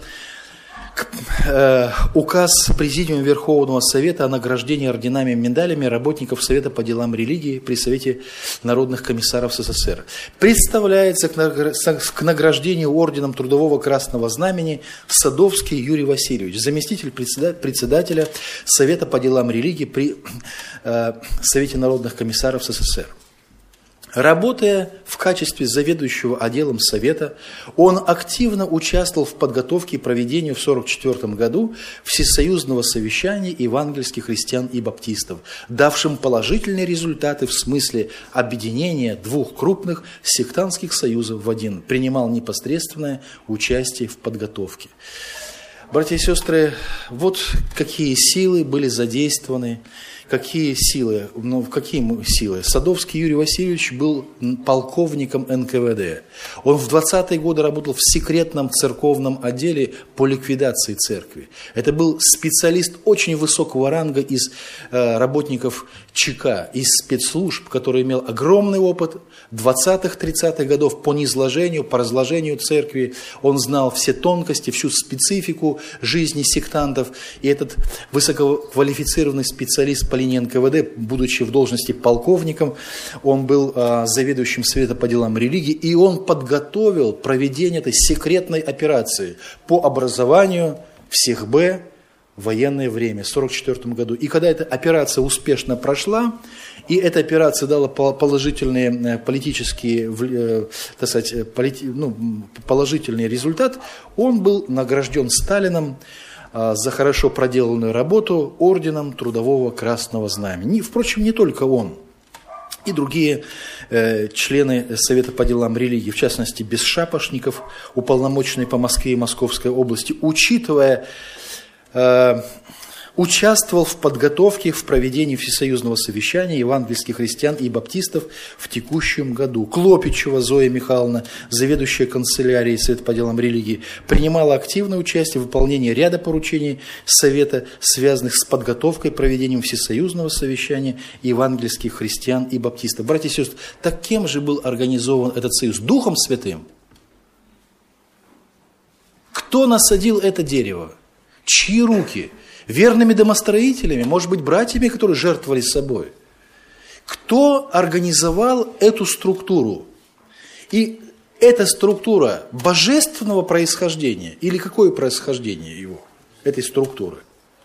Speaker 1: указ Президиума Верховного Совета о награждении орденами и медалями работников Совета по делам религии при Совете народных комиссаров СССР. Представляется к награждению орденом Трудового Красного Знамени Садовский Юрий Васильевич, заместитель председателя Совета по делам религии при Совете народных комиссаров СССР. Работая в качестве заведующего отделом Совета, он активно участвовал в подготовке и проведению в 1944 году Всесоюзного совещания евангельских христиан и баптистов, давшим положительные результаты в смысле объединения двух крупных сектантских союзов в один. Принимал непосредственное участие в подготовке. Братья и сестры, какие силы были задействованы. Какие силы? Садовский Юрий Васильевич был полковником НКВД. Он в 20-е годы работал в секретном церковном отделе по ликвидации церкви. Это был специалист очень высокого ранга из работников ЧК, из спецслужб, который имел огромный опыт 20-х, 30-х годов по низложению, по разложению церкви. Он знал все тонкости, всю специфику жизни сектантов. И этот высококвалифицированный специалист по линии НКВД, будучи в должности полковником, он был заведующим Совета по делам религии, и он подготовил проведение этой секретной операции по образованию всех Б в военное время, в 1944 году. И когда эта операция успешно прошла, и эта операция дала положительные политические, положительный результат, он был награжден Сталином за хорошо проделанную работу орденом Трудового Красного Знамени. Впрочем, не только он. И другие члены Совета по делам религии, в частности, Бесшапошников, уполномоченный по Москве и Московской области, учитывая участвовал в подготовке, в проведении всесоюзного совещания евангельских христиан и баптистов в текущем году. Клопичева Зоя Михайловна, заведующая канцелярией Совета по делам религии, принимала активное участие в выполнении ряда поручений Совета, связанных с подготовкой, проведением всесоюзного совещания евангельских христиан и баптистов. Братья и сестры, так кем же был организован этот союз? Духом Святым? Кто насадил это дерево? Чьи руки? Верными домостроителями, может быть, братьями, которые жертвовали собой. Кто организовал эту структуру? И эта структура божественного происхождения или какое происхождение его, этой структуры?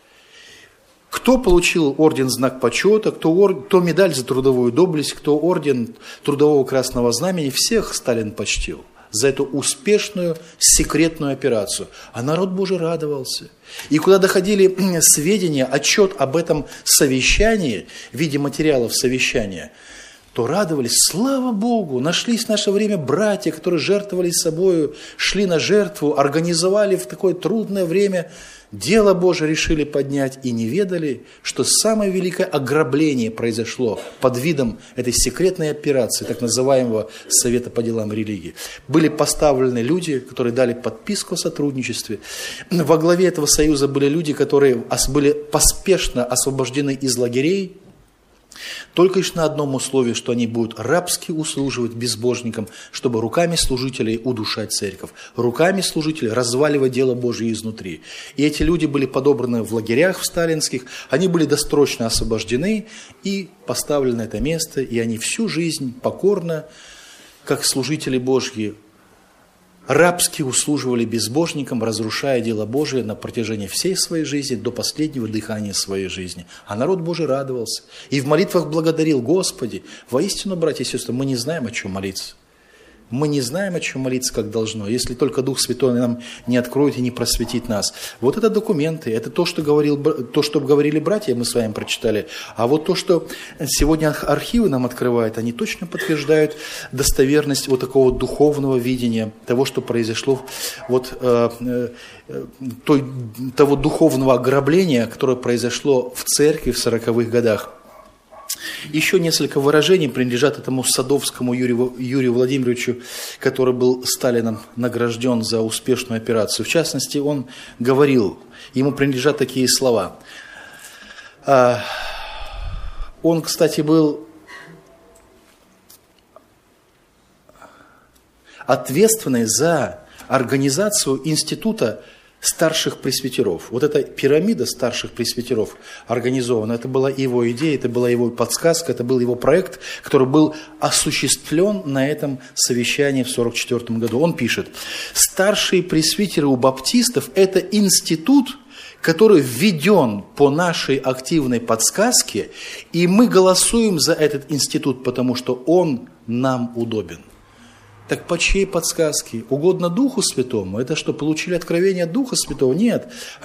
Speaker 1: Кто получил орден Знак почета, кто медаль за трудовую доблесть, кто орден Трудового Красного Знамени, всех Сталин почтил за эту успешную секретную операцию. А народ Божий радовался. И куда доходили сведения, отчет об этом совещании, в виде материалов совещания, то радовались, слава Богу, нашлись в наше время братья, которые жертвовали собою, шли на жертву, организовали в такое трудное время дело Божие, решили поднять и не ведали, что самое великое ограбление произошло под видом этой секретной операции, так называемого Совета по делам религии. Были поставлены люди, которые дали подписку о сотрудничестве. Во главе этого союза были люди, которые были поспешно освобождены из лагерей, только лишь на одном условии, что они будут рабски услуживать безбожникам, чтобы руками служителей удушать церковь, руками служителей разваливать дело Божие изнутри. И эти люди были подобраны в лагерях в сталинских, они были досрочно освобождены и поставлены на это место, и они всю жизнь покорно, как служители Божьи, рабски услуживали безбожникам, разрушая дело Божие на протяжении всей своей жизни, до последнего дыхания своей жизни. А народ Божий радовался и в молитвах благодарил: Господи, воистину, братья и сестры, мы не знаем, о чем молиться. Мы не знаем, о чем молиться, как должно, если только Дух Святой нам не откроет и не просветит нас. Вот это документы, это то, что говорили братья, мы с вами прочитали. А вот то, что сегодня архивы нам открывают, они точно подтверждают достоверность вот такого духовного видения, того, что произошло, того духовного ограбления, которое произошло в церкви в 40-х годах. Еще несколько выражений принадлежат этому Садовскому Юрию Владимировичу, который был Сталином награжден за успешную операцию. В частности, он говорил, ему принадлежат такие слова. Он, кстати, был ответственный за организацию института старших пресвитеров. Вот эта пирамида старших пресвитеров организована. Это была его идея, это была его подсказка, это был его проект, который был осуществлен на этом совещании в 1944 году. Он пишет: старшие пресвитеры у баптистов – это институт, который введен по нашей активной подсказке, и мы голосуем за этот институт, потому что он нам удобен. Так по чьей подсказке? Угодно Духу Святому? Это что, получили откровение от Духа Святого? Нет.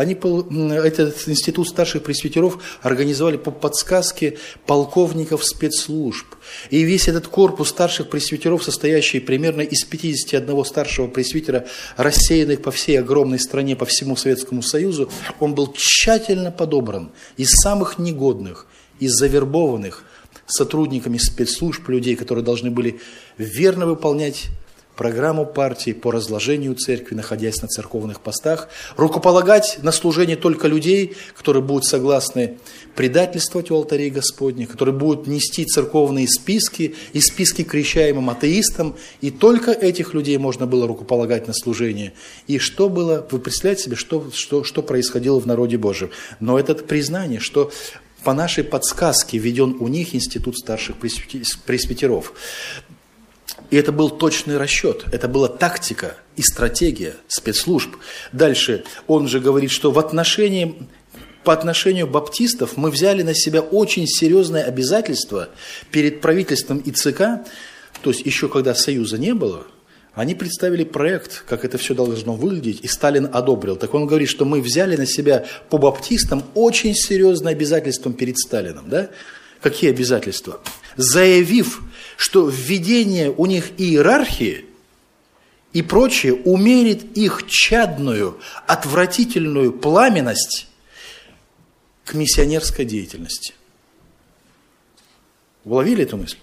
Speaker 1: Этот институт старших пресвитеров организовали по подсказке полковников спецслужб. И весь этот корпус старших пресвитеров, состоящий примерно из 51 старшего пресвитера, рассеянных по всей огромной стране, по всему Советскому Союзу, он был тщательно подобран из самых негодных, из завербованных сотрудниками спецслужб, людей, которые должны были верно выполнять программу партии по разложению церкви, находясь на церковных постах, рукополагать на служение только людей, которые будут согласны предательствовать у алтарей Господних, которые будут нести церковные списки и списки крещаемым атеистам, и только этих людей можно было рукополагать на служение. И что было, вы представляете себе, что происходило в народе Божьем? Но это признание, что по нашей подсказке введен у них институт старших пресвитеров. И это был точный расчет, это была тактика и стратегия спецслужб. Дальше он же говорит, что по отношению баптистов мы взяли на себя очень серьезное обязательство перед правительством и ЦК, то есть еще когда Союза не было. Они представили проект, как это все должно выглядеть, и Сталин одобрил. Так он говорит, что мы взяли на себя по баптистам очень серьезное обязательство перед Сталином. Да? Какие обязательства? Заявив, что введение у них иерархии и прочее умерит их чадную, отвратительную пламенность к миссионерской деятельности. Вы уловили эту мысль?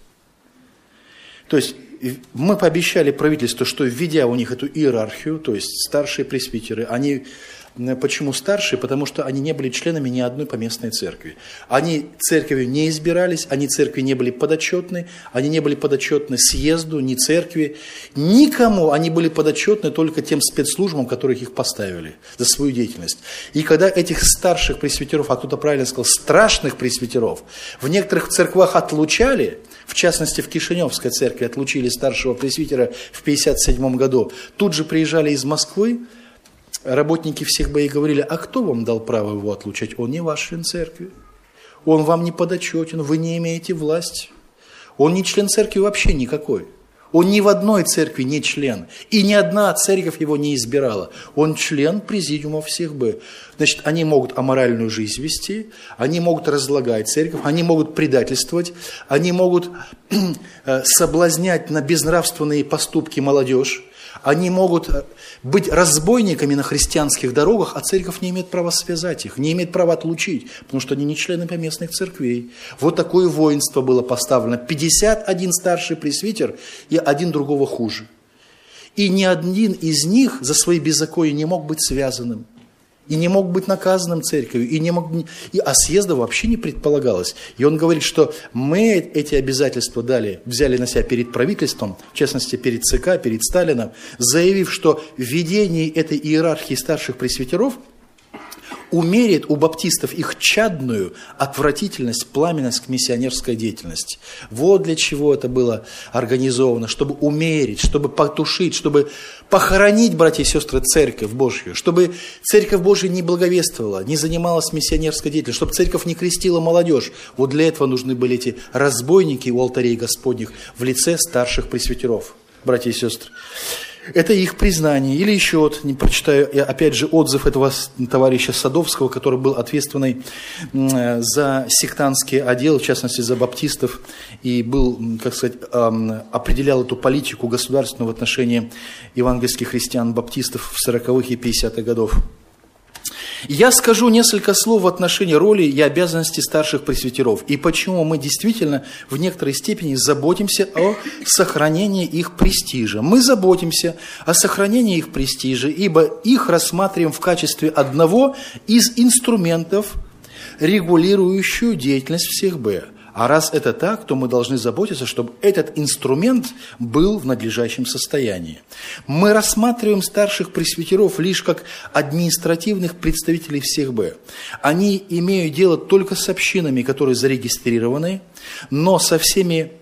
Speaker 1: То есть мы пообещали правительству, что введя у них эту иерархию, то есть старшие пресвитеры, они... Почему старшие? Потому что они не были членами ни одной поместной церкви. Они церковью не избирались, они церкви не были подотчетны, они не были подотчетны съезду, ни церкви, никому. Они были подотчетны только тем спецслужбам, которых их поставили за свою деятельность. И когда этих старших пресвитеров, а кто-то правильно сказал, страшных пресвитеров, в некоторых церквах отлучали, в частности в Кишиневской церкви отлучили старшего пресвитера в 1957 году, тут же приезжали из Москвы, работники всех и говорили: а кто вам дал право его отлучать? Он не ваш член церкви. Он вам не подотчетен, вы не имеете власти. Он не член церкви вообще никакой. Он ни в одной церкви не член. И ни одна церковь его не избирала. Он член президиума всех бы. Значит, они могут аморальную жизнь вести, они могут разлагать церковь, они могут предательствовать, они могут соблазнять на безнравственные поступки молодежь. Они могут быть разбойниками на христианских дорогах, а церковь не имеет права связать их, не имеет права отлучить, потому что они не члены поместных церквей. Вот такое воинство было поставлено. 51 старший пресвитер и один другого хуже. И ни один из них за свои беззакония не мог быть связанным. И не мог быть наказанным церковью, а съезда вообще не предполагалось. И он говорит, что мы эти обязательства взяли на себя перед правительством, в частности перед ЦК, перед Сталином, заявив, что введение этой иерархии старших пресвитеров умерит у баптистов их чадную отвратительность, пламенность к миссионерской деятельности. Вот для чего это было организовано, чтобы умерить, чтобы потушить, чтобы похоронить, братья и сестры, Церковь Божью, чтобы Церковь Божья не благовествовала, не занималась миссионерской деятельностью, чтобы Церковь не крестила молодежь. Вот для этого нужны были эти разбойники у алтарей Господних в лице старших пресвитеров, братья и сестры. Это их признание. Или еще вот, не прочитаю, опять же, отзыв этого товарища Садовского, который был ответственный за сектантские отделы, в частности, за баптистов, и был, как сказать, определял эту политику государственную в отношении евангельских христиан-баптистов в 40-х и 50-х годов. Я скажу несколько слов в отношении роли и обязанностей старших пресвитеров и почему мы действительно в некоторой степени заботимся о сохранении их престижа. Мы заботимся о сохранении их престижа, ибо их рассматриваем в качестве одного из инструментов, регулирующую деятельность всех Б. А раз это так, то мы должны заботиться, чтобы этот инструмент был в надлежащем состоянии. Мы рассматриваем старших пресвитеров лишь как административных представителей всех Б. Они имеют дело только с общинами, которые зарегистрированы, но со всеми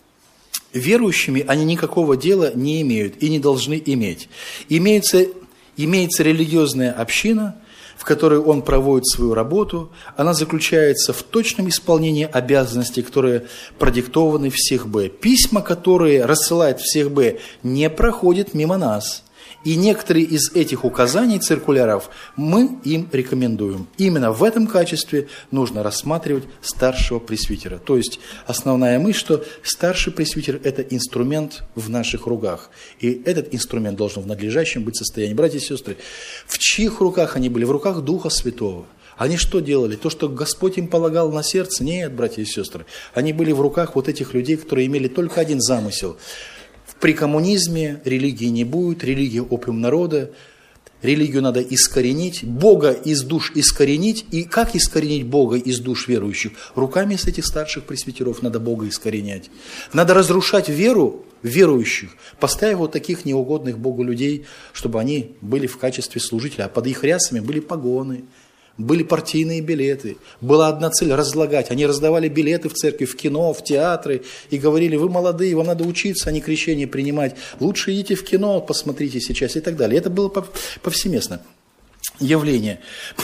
Speaker 1: верующими они никакого дела не имеют и не должны иметь. Имеется религиозная община, в которой он проводит свою работу, она заключается в точном исполнении обязанностей, которые продиктованы всех Б. Письма, которые рассылает всех Б, не проходят мимо нас. И некоторые из этих указаний, циркуляров, мы им рекомендуем. Именно в этом качестве нужно рассматривать старшего пресвитера. То есть основная мысль, что старший пресвитер – это инструмент в наших руках. И этот инструмент должен в надлежащем быть состоянии. Братья и сестры, в чьих руках они были? В руках Духа Святого. Они что делали? То, что Господь им полагал на сердце? Нет, братья и сестры. Они были в руках вот этих людей, которые имели только один замысел – при коммунизме религии не будет, религия опиум народа, религию надо искоренить, Бога из душ искоренить. И как искоренить Бога из душ верующих? Руками с этих старших пресвитеров надо Бога искоренять. Надо разрушать веру верующих, поставив вот таких неугодных Богу людей, чтобы они были в качестве служителя, а под их рясами были погоны. Были партийные билеты. Была одна цель – разлагать. Они раздавали билеты в церкви, в кино, в театры и говорили: вы молодые, вам надо учиться, а не крещение принимать. Лучше идите в кино, посмотрите сейчас и так далее. Это было повсеместно явление.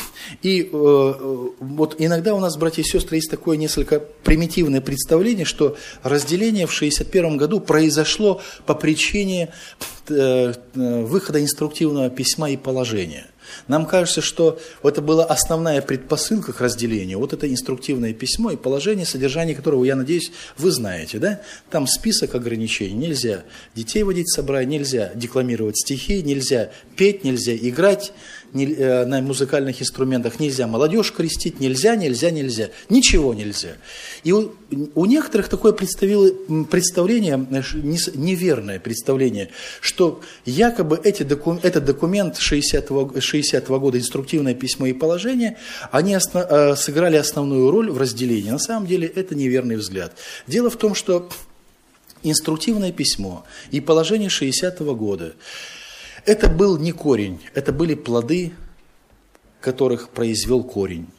Speaker 1: И вот иногда у нас, братья и сестры, есть такое несколько примитивное представление, что разделение в 1961 году произошло по причине выхода инструктивного письма и положения. Нам кажется, что это была основная предпосылка к разделению. Вот это инструктивное письмо и положение, содержание которого, я надеюсь, вы знаете. Да? Там список ограничений. Нельзя детей водить в собрание, нельзя декламировать стихи, нельзя петь, нельзя играть на музыкальных инструментах, нельзя молодежь крестить, нельзя. Ничего нельзя. И у некоторых такое представление, неверное представление, что якобы этот документ 60-го года, инструктивное письмо и положение, они сыграли основную роль в разделении. На самом деле это неверный взгляд. Дело в том, что инструктивное письмо и положение 60-го года это был не корень, это были плоды, которых произвел корень.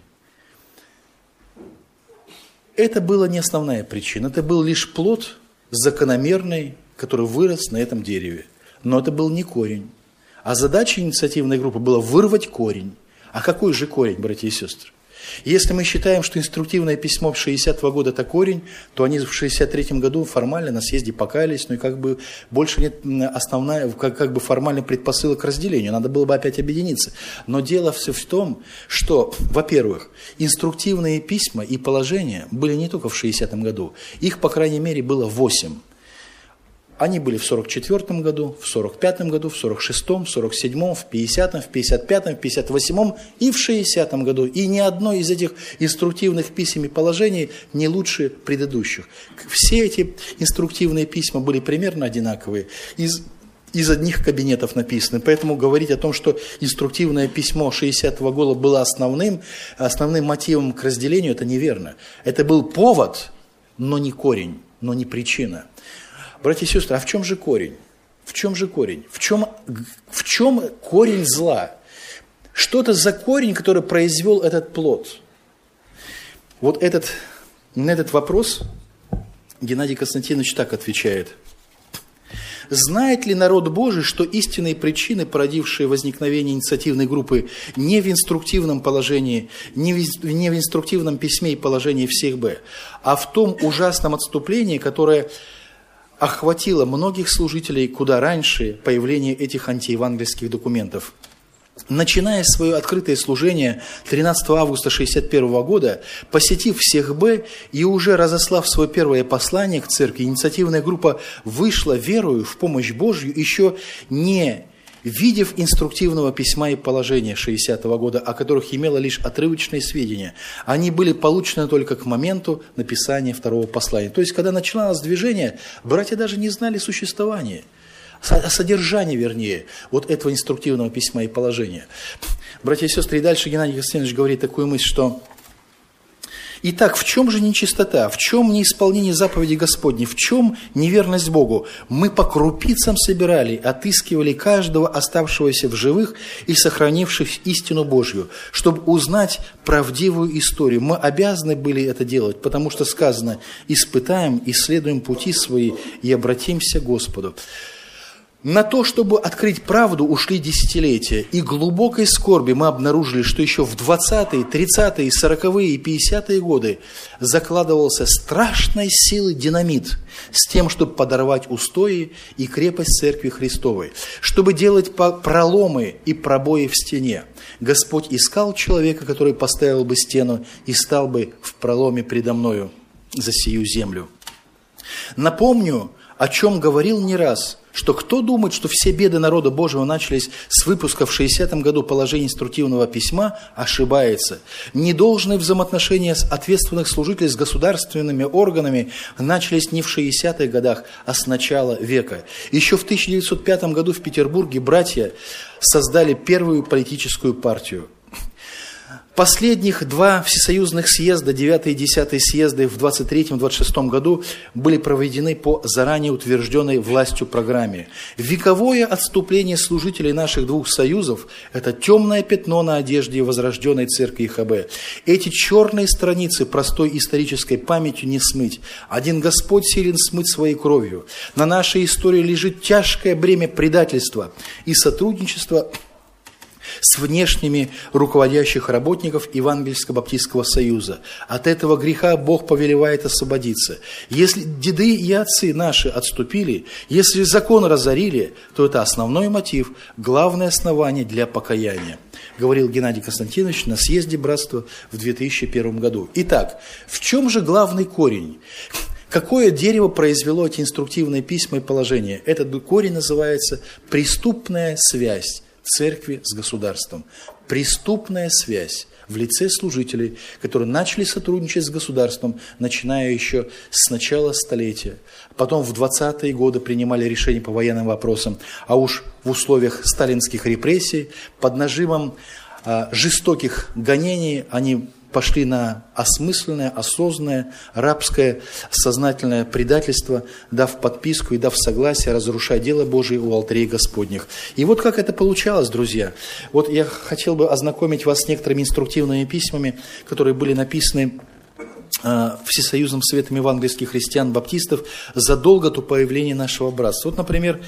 Speaker 1: Это была не основная причина, это был лишь плод закономерный, который вырос на этом дереве. Но это был не корень. А задача инициативной группы была вырвать корень. А какой же корень, братья и сестры? Если мы считаем, что инструктивное письмо 60-го года это корень, то они в 63-м году формально на съезде покаялись, но и как бы больше нет основной, как бы формальной предпосылок к разделению. Надо было бы опять объединиться. Но дело все в том, что, во-первых, инструктивные письма и положения были не только в 60-м году. Их, по крайней мере, было 8. Они были в 44-м году, в 45-м году, в 46-м, в 47-м, в 50-м, в 55-м, в 58-м и в 60-м году. И ни одно из этих инструктивных писем и положений не лучше предыдущих. Все эти инструктивные письма были примерно одинаковые. Из одних кабинетов написаны. Поэтому говорить о том, что инструктивное письмо 60-го года было основным мотивом к разделению, это неверно. Это был повод, но не корень, но не причина. Братья и сестры, а в чем же корень? В чем же корень? В чем корень зла? Что это за корень, который произвел этот плод? Вот на этот вопрос Геннадий Константинович так отвечает. Знает ли народ Божий, что истинные причины, породившие возникновение инициативной группы, не в инструктивном положении, не в инструктивном письме и положении всех Б, а в том ужасном отступлении, которое охватило многих служителей куда раньше появления этих антиевангельских документов. Начиная свое открытое служение 13 августа 1961 года, посетив всех Б и уже разослав свое первое послание к церкви, инициативная группа вышла верою в помощь Божью, еще не видев инструктивного письма и положения 60-го года, о которых имела лишь отрывочные сведения. Они были получены только к моменту написания второго послания. То есть, когда начиналось движение, братья даже не знали существования, содержание, вернее, вот этого инструктивного письма и положения. Братья и сестры, и дальше Геннадий Константинович говорит такую мысль, что итак, в чем же нечистота, в чем неисполнение заповедей Господней, в чем неверность Богу? Мы по крупицам собирали, отыскивали каждого оставшегося в живых и сохранивших истину Божью, чтобы узнать правдивую историю. Мы обязаны были это делать, потому что сказано: испытаем, исследуем пути свои и обратимся к Господу. На то, чтобы открыть правду, ушли десятилетия, и глубокой скорби мы обнаружили, что еще в 20-е, 30-е, 40-е и 50-е годы закладывался страшной силы динамит с тем, чтобы подорвать устои и крепость Церкви Христовой, чтобы делать проломы и пробои в стене. Господь искал человека, который поставил бы стену и стал бы в проломе предо мною за сию землю. Напомню, о чем говорил не раз, что кто думает, что все беды народа Божьего начались с выпуска в 60-м году положения инструктивного письма, ошибается. Недолжные взаимоотношения ответственных служителей с государственными органами начались не в 60-х годах, а с начала века. Еще в 1905 году в Петербурге братья создали первую политическую партию. Последних два всесоюзных съезда, 9 и 10 съезды в 23-26 году были проведены по заранее утвержденной властью программе. Вековое отступление служителей наших двух союзов – это темное пятно на одежде возрожденной церкви ИХБ. Эти черные страницы простой исторической памятью не смыть. Один Господь силен смыть своей кровью. На нашей истории лежит тяжкое бремя предательства и сотрудничества с внешними руководящих работников Евангельско-Баптистского союза. От этого греха Бог повелевает освободиться. Если деды и отцы наши отступили, если закон разорили, то это основной мотив, главное основание для покаяния. говорил Геннадий Константинович на съезде братства в 2001 году. Итак, в чем же главный корень? Какое дерево произвело эти инструктивные письма и положения? Этот корень называется «преступная связь церкви с государством». Преступная связь в лице служителей, которые начали сотрудничать с государством, начиная еще с начала столетия. Потом в 20-е годы принимали решения по военным вопросам, а уж в условиях сталинских репрессий, под нажимом жестоких гонений они пошли на осмысленное, осознанное, рабское, сознательное предательство, дав подписку и дав согласие разрушать дело Божие у алтарей Господних. И вот как это получалось, друзья. Вот я хотел бы ознакомить вас с некоторыми инструктивными письмами, которые были написаны Всесоюзным Советом Евангельских Христиан-Баптистов задолго до появления нашего братства. Вот, например,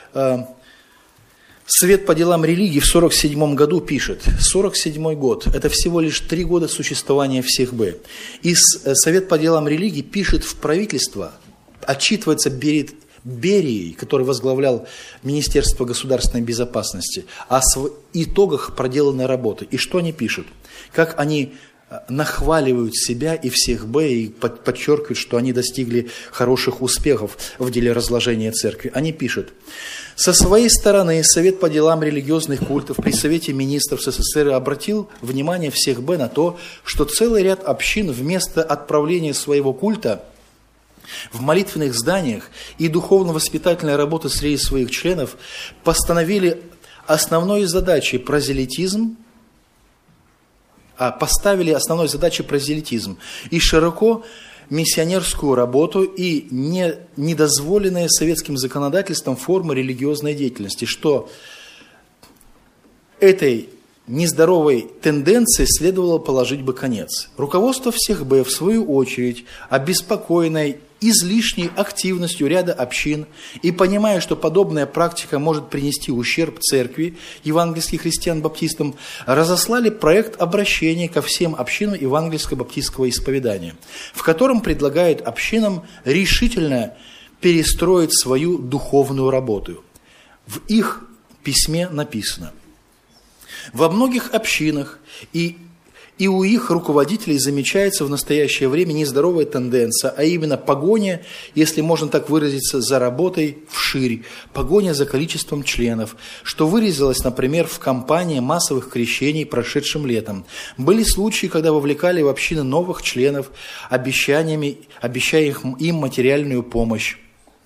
Speaker 1: Совет по делам религии в 1947 году пишет, 1947 год, это всего лишь 3 года существования всех Б. И Совет по делам религии пишет в правительство, отчитывается перед Берией, который возглавлял Министерство государственной безопасности, о итогах проделанной работы. И что они пишут? Как они нахваливают себя и всех Б, и подчеркивают, что они достигли хороших успехов в деле разложения церкви. Они пишут: со своей стороны Совет по делам религиозных культов при Совете министров СССР обратил внимание всех Б на то, что целый ряд общин вместо отправления своего культа в молитвенных зданиях и духовно-воспитательной работы среди своих членов поставили основной задачей прозелитизм и широко миссионерскую работу и недозволенные советским законодательством формы религиозной деятельности, что этой нездоровой тенденции следовало положить бы конец. Руководство всех Б, в свою очередь, обеспокоенное излишней активностью ряда общин и понимая, что подобная практика может принести ущерб церкви, евангельских христиан-баптистам, разослали проект обращения ко всем общинам евангельско-баптистского исповедания, в котором предлагают общинам решительно перестроить свою духовную работу. В их письме написано: во многих общинах и у их руководителей замечается в настоящее время нездоровая тенденция, а именно погоня, если можно так выразиться, за работой вширь, погоня за количеством членов, что выразилось, например, в кампании массовых крещений прошедшим летом. Были случаи, когда вовлекали в общины новых членов, обещая им материальную помощь,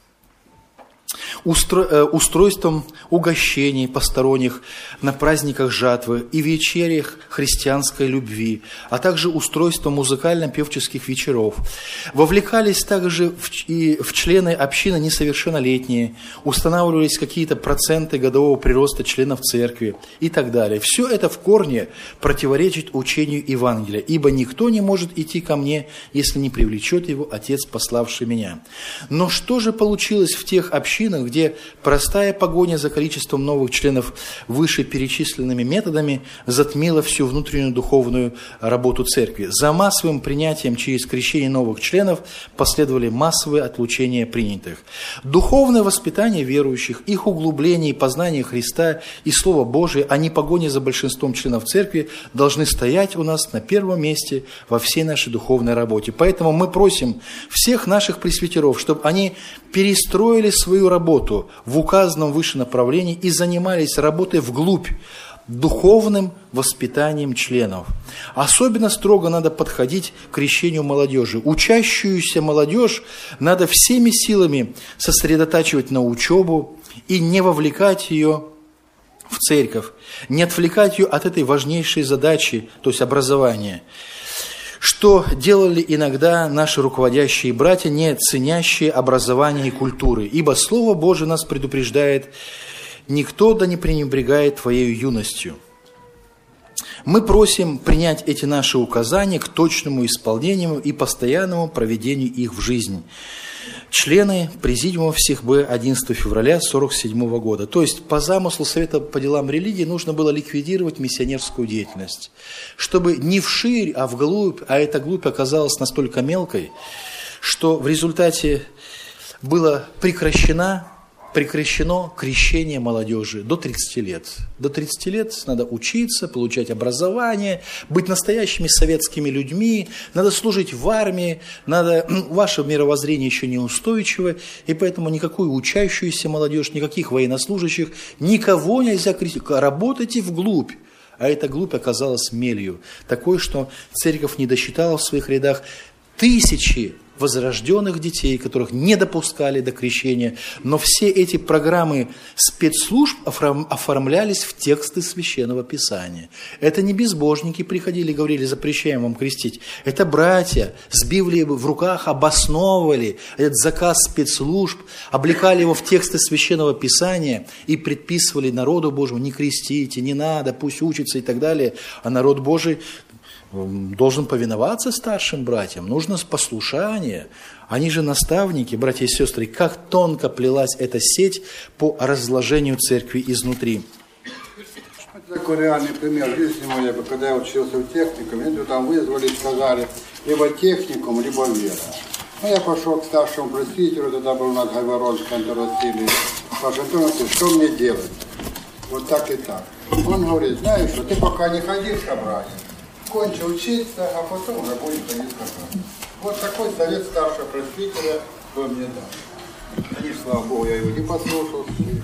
Speaker 1: устройством угощений посторонних на праздниках жатвы и вечерях христианской любви, а также устройством музыкально-певческих вечеров. Вовлекались также и в члены общины несовершеннолетние, устанавливались какие-то проценты годового прироста членов церкви и так далее. Все это в корне противоречит учению Евангелия, ибо никто не может идти ко мне, если не привлечет его Отец, пославший меня. Но что же получилось в тех общинах, где простая погоня за количеством новых членов вышеперечисленными методами затмила всю внутреннюю духовную работу церкви? За массовым принятием через крещение новых членов последовали массовые отлучения принятых. Духовное воспитание верующих, их углубление и познание Христа и Слова Божия, а не погоня за большинством членов церкви, должны стоять у нас на первом месте во всей нашей духовной работе. Поэтому мы просим всех наших пресвитеров, чтобы они перестроили свою работу в указанном выше направлении и занимались работой вглубь, духовным воспитанием членов. Особенно строго надо подходить к крещению молодежи. Учащуюся молодежь надо всеми силами сосредотачивать на учебу и не вовлекать ее в церковь, не отвлекать ее от этой важнейшей задачи, то есть образования, что делали иногда наши руководящие братья, не ценящие образование и культуры. Ибо Слово Божие нас предупреждает: «Никто да не пренебрегает твоею юностью». Мы просим принять эти наши указания к точному исполнению и постоянному проведению их в жизнь. Члены Президиума всех Б 11 февраля 1947 года. То есть по замыслу Совета по делам религии нужно было ликвидировать миссионерскую деятельность, чтобы не вширь, а вглубь, а эта глубь оказалась настолько мелкой, что в результате была прекращена прекращено крещение молодежи до 30 лет. До 30 лет надо учиться, получать образование, быть настоящими советскими людьми, надо служить в армии, ваше мировоззрение еще неустойчиво, и поэтому никакую учащуюся молодежь, никаких военнослужащих, никого нельзя крестить. Работайте вглубь. А эта глубь оказалась мелью, такой, что церковь не досчитала в своих рядах тысячи возрожденных детей, которых не допускали до крещения, но все эти программы спецслужб оформлялись в тексты Священного Писания. Это не безбожники приходили и говорили: запрещаем вам крестить. Это братья с Библией в руках обосновывали этот заказ спецслужб, облекали его в тексты Священного Писания и предписывали народу Божьему: не крестите, не надо, пусть учится и так далее. А народ Божий должен повиноваться старшим братьям, нужно послушание. Они же наставники, братья и сестры. Как тонко плелась эта сеть по разложению церкви изнутри.
Speaker 3: Это такой реальный пример жизни моей. Когда я учился в техникуме, меня там вызвали и сказали: либо техникум, либо вера. Ну, я пошел к старшему пресвитеру, тогда был у нас Гайворонский Антон Васильевич. Паша Антон, что мне делать? Вот так и так. Он говорит: знаешь что, ты пока не ходи в собрание, кончи учиться, а потом уже будет ходить в собрание. Вот такой совет старшего пресвитера кто мне дал. И, слава Богу, я его не послушал.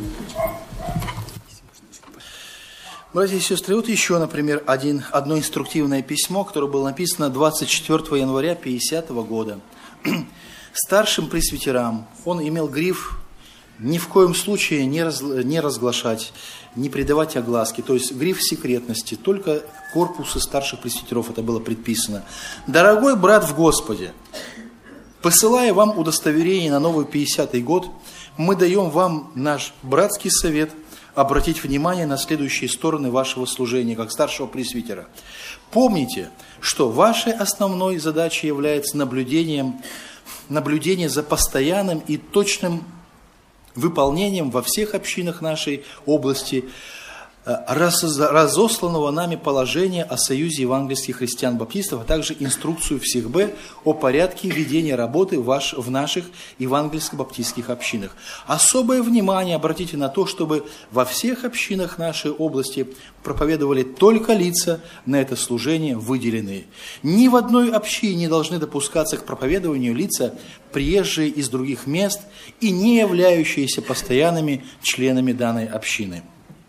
Speaker 1: Братья и сестры, вот еще, например, одно инструктивное письмо, которое было написано 24 января 50 года. Старшим пресвитерам он имел гриф ни в коем случае не разглашать, не придавать огласки, то есть гриф секретности, только корпусу старших пресвитеров это было предписано. Дорогой брат в Господе, посылая вам удостоверение на новый 50-й год, мы даем вам наш братский совет обратить внимание на следующие стороны вашего служения, как старшего пресвитера. Помните, что вашей основной задачей является наблюдение за постоянным и точным выполнением во всех общинах нашей области разосланного нами положения о Союзе евангельских христиан-баптистов, а также инструкцию в СИХБ о порядке ведения работы в наших евангельско-баптистских общинах. Особое внимание обратите на то, чтобы во всех общинах нашей области проповедовали только лица на это служение выделенные. Ни в одной общине не должны допускаться к проповедованию лица, приезжие из других мест и не являющиеся постоянными членами данной общины.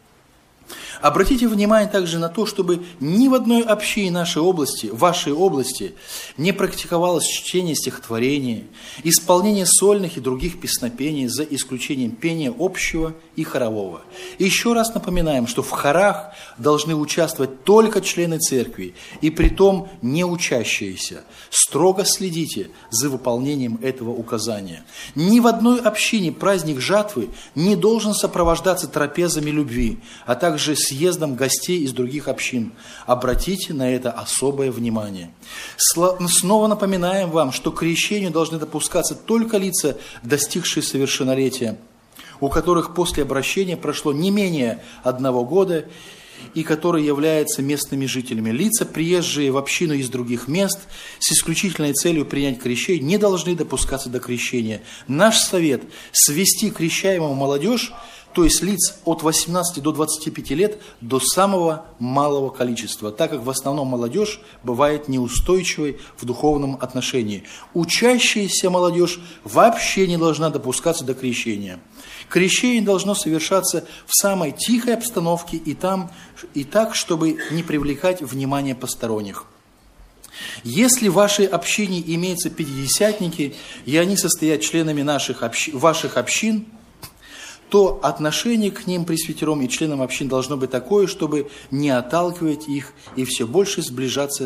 Speaker 1: Обратите внимание также на то, чтобы ни в одной общине нашей области, вашей области, не практиковалось чтение стихотворений, исполнение сольных и других песнопений, за исключением пения общего и хорового. И еще раз напоминаем, что в хорах должны участвовать только члены церкви, и притом не учащиеся. Строго следите за выполнением этого указания. Ни в одной общине праздник жатвы не должен сопровождаться трапезами любви, а также съездом гостей из других общин. Обратите на это особое внимание. Снова напоминаем вам, что к крещению должны допускаться только лица, достигшие совершеннолетия, у которых после обращения прошло не менее 1 года, и которые являются местными жителями. Лица, приезжие в общину из других мест, с исключительной целью принять крещение, не должны допускаться до крещения. Наш совет – свести крещаемую молодежь, то есть лиц от 18 до 25 лет, до самого малого количества, так как в основном молодежь бывает неустойчивой в духовном отношении. Учащаяся молодежь вообще не должна допускаться до крещения. Крещение должно совершаться в самой тихой обстановке и так, чтобы не привлекать внимание посторонних. Если в вашей общине имеются пятидесятники, и они состоят членами ваших общин, то отношение к ним, пресвитерам и членам общин, должно быть такое, чтобы не отталкивать их и все больше сближать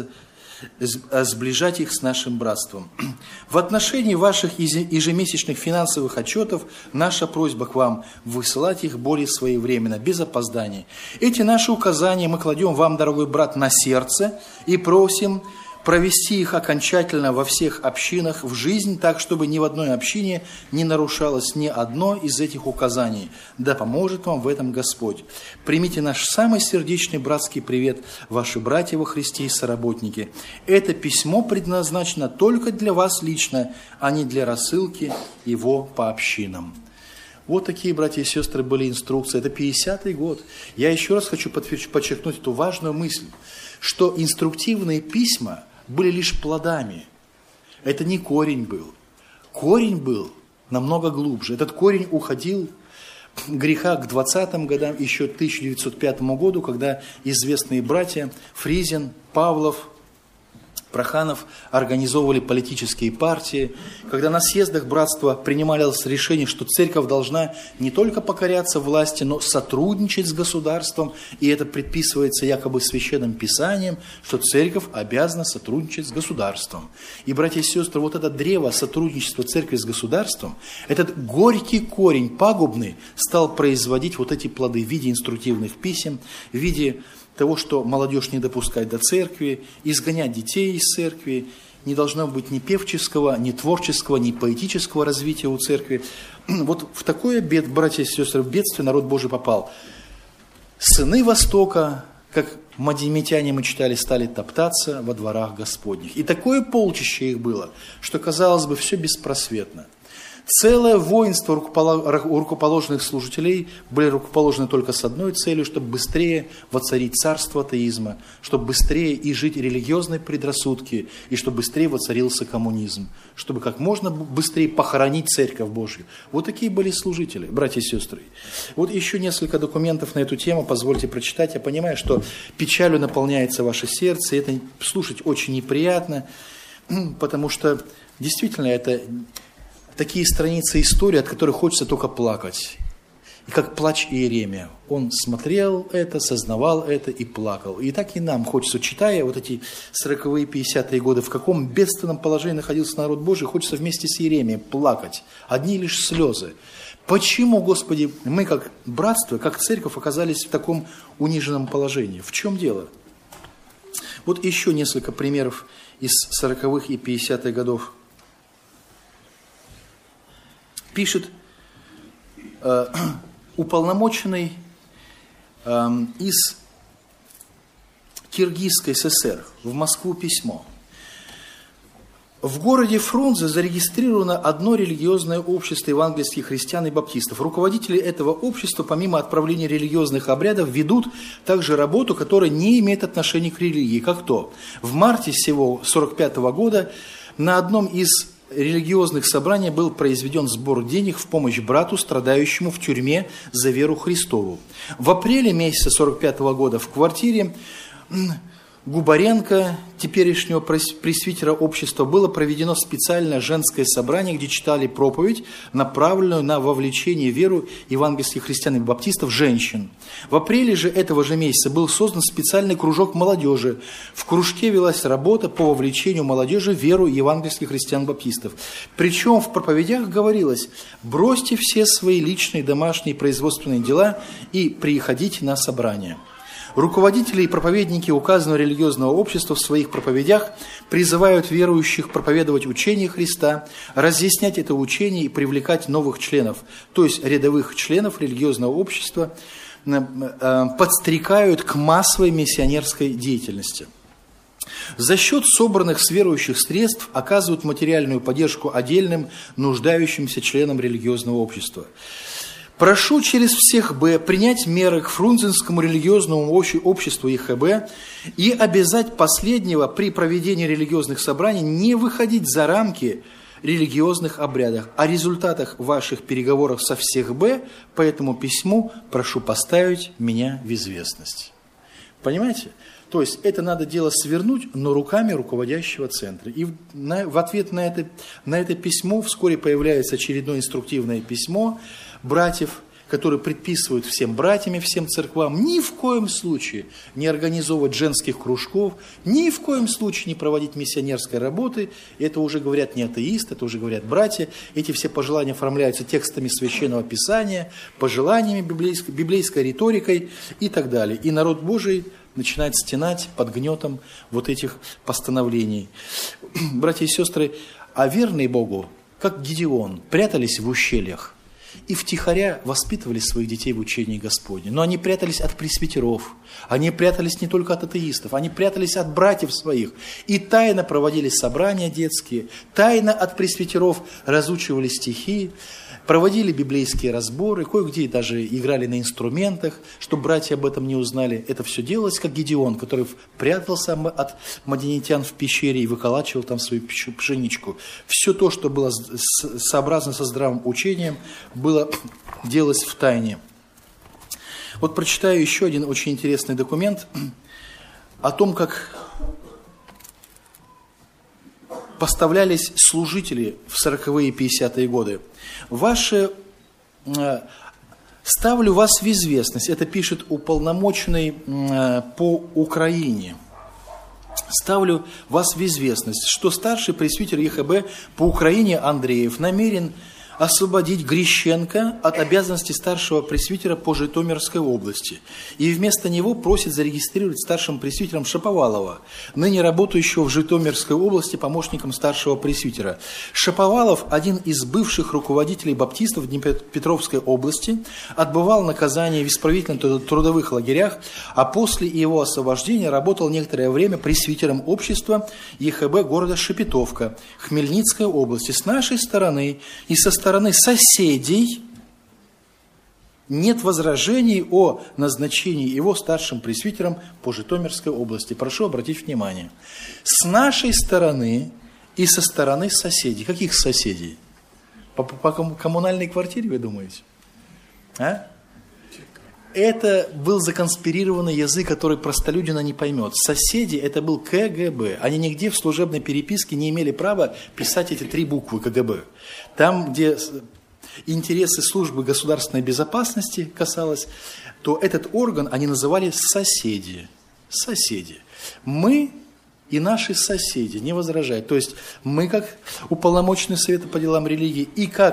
Speaker 1: их с нашим братством. В отношении ваших ежемесячных финансовых отчетов наша просьба к вам высылать их более своевременно, без опозданий. Эти наши указания мы кладем вам, дорогой брат, на сердце и просим провести их окончательно во всех общинах в жизнь, так, чтобы ни в одной общине не нарушалось ни одно из этих указаний. Да поможет вам в этом Господь. Примите наш самый сердечный братский привет, ваши братья во Христе и соработники. Это письмо предназначено только для вас лично, а не для рассылки его по общинам. Вот такие, братья и сестры, были инструкции. Это 50-й год. Я еще раз хочу подчеркнуть эту важную мысль, что инструктивные письма были лишь плодами. Это не корень был. Корень был намного глубже. Этот корень уходил греха к 20-м годам, еще 1905 году, когда известные братья Фризин, Павлов, Проханов организовывали политические партии, когда на съездах братства принималось решение, что церковь должна не только покоряться власти, но сотрудничать с государством, и это предписывается якобы священным писанием, что церковь обязана сотрудничать с государством. И, братья и сестры, вот это древо сотрудничества церкви с государством, этот горький корень, пагубный, стал производить вот эти плоды в виде инструктивных писем, в виде того, что молодежь не допускать до церкви, изгонять детей из церкви, не должно быть ни певческого, ни творческого, ни поэтического развития у церкви. Вот в такое, братья и сестры, в бедствие народ Божий попал. Сыны Востока, как мадиамитяне мы читали, стали топтаться во дворах Господних. И такое полчище их было, что, казалось бы, все беспросветно. Целое воинство рукоположенных служителей были рукоположены только с одной целью, чтобы быстрее воцарить царство атеизма, чтобы быстрее и жить религиозные предрассудки, и чтобы быстрее воцарился коммунизм, чтобы как можно быстрее похоронить Церковь Божью. Вот такие были служители, братья и сестры. Вот еще несколько документов на эту тему, позвольте прочитать. Я понимаю, что печалью наполняется ваше сердце, и это слушать очень неприятно, потому что действительно это такие страницы истории, от которых хочется только плакать. И как плач Иеремия. Он смотрел это, сознавал это и плакал. И так и нам хочется, читая вот эти 40-е, 50-е годы, в каком бедственном положении находился народ Божий, хочется вместе с Иеремией плакать. Одни лишь слезы. Почему, Господи, мы как братство, как церковь оказались в таком униженном положении? В чем дело? Вот еще несколько примеров из 40-х и 50-х годов. Пишет уполномоченный из Киргизской ССР в Москву письмо. В городе Фрунзе зарегистрировано одно религиозное общество евангельских христиан и баптистов. Руководители этого общества, помимо отправления религиозных обрядов, ведут также работу, которая не имеет отношения к религии. Как то? В марте сего 1945 года на одном из религиозных собраний был произведен сбор денег в помощь брату, страдающему в тюрьме за веру Христову. В апреле месяца 1945 года в квартире Губаренко, теперешнего пресвитера общества, было проведено специальное женское собрание, где читали проповедь, направленную на вовлечение в веру евангельских христиан и баптистов женщин. В апреле же этого же месяца был создан специальный кружок молодежи. В кружке велась работа по вовлечению молодежи в веру евангельских христиан и баптистов. Причем в проповедях говорилось: бросьте все свои личные, домашние, производственные дела и приходите на собрание. Руководители и проповедники указанного религиозного общества в своих проповедях призывают верующих проповедовать учение Христа, разъяснять это учение и привлекать новых членов, то есть рядовых членов религиозного общества, подстрекают к массовой миссионерской деятельности. За счет собранных с верующих средств оказывают материальную поддержку отдельным нуждающимся членам религиозного общества. Прошу через всех Б принять меры к Фрунзенскому религиозному обществу ИХБ и обязать последнего при проведении религиозных собраний не выходить за рамки религиозных обрядов. О результатах ваших переговоров со всех Б по этому письму прошу поставить меня в известность. Понимаете? То есть это надо дело свернуть, но руками руководящего центра. И в ответ на это письмо вскоре появляется очередное инструктивное письмо братьев, которые предписывают всем братьям, всем церквам ни в коем случае не организовывать женских кружков, ни в коем случае не проводить миссионерской работы. Это уже говорят не атеисты, это уже говорят братья. Эти все пожелания оформляются текстами Священного Писания, пожеланиями, библейской риторикой и так далее. И народ Божий начинает стенать под гнетом вот этих постановлений. Братья и сестры, а верные Богу, как Гедеон, прятались в ущельях и втихаря воспитывали своих детей в учении Господне. Но они прятались от пресвитеров, они прятались не только от атеистов, они прятались от братьев своих. И тайно проводили собрания детские, тайно от пресвитеров разучивали стихи, проводили библейские разборы, кое-где даже играли на инструментах, чтобы братья об этом не узнали. Это все делалось, как Гедеон, который прятался от мадианитян в пещере и выколачивал там свою пшеничку. Все то, что было сообразно со здравым учением, делалось в тайне. Вот прочитаю еще один очень интересный документ о том, как поставлялись служители в 40-е и 50-е годы. Ставлю вас в известность, это пишет уполномоченный по Украине. Ставлю вас в известность, что старший пресвитер ЕХБ по Украине Андреев намерен освободить Грищенко от обязанности старшего пресвитера по Житомирской области. И вместо него просит зарегистрировать старшим пресвитером Шаповалова, ныне работающего в Житомирской области помощником старшего пресвитера. Шаповалов, один из бывших руководителей баптистов в Днепропетровской области, отбывал наказание в исправительных трудовых лагерях, а после его освобождения работал некоторое время пресвитером общества ЕХБ города Шепетовка, Хмельницкой области. С нашей стороны и со стороны соседей нет возражений о назначении его старшим пресвитером по Житомирской области. Прошу обратить внимание. С нашей стороны и со стороны соседей. Каких соседей? По коммунальной квартире, вы думаете? А? Это был законспирированный язык, который простолюдина не поймет. Соседи – это был КГБ. Они нигде в служебной переписке не имели права писать эти 3 буквы КГБ. Там, где интересы службы государственной безопасности касалось, то этот орган они называли соседи. Соседи. Мы и наши соседи не возражают. То есть мы, как уполномоченный Совета по делам религии,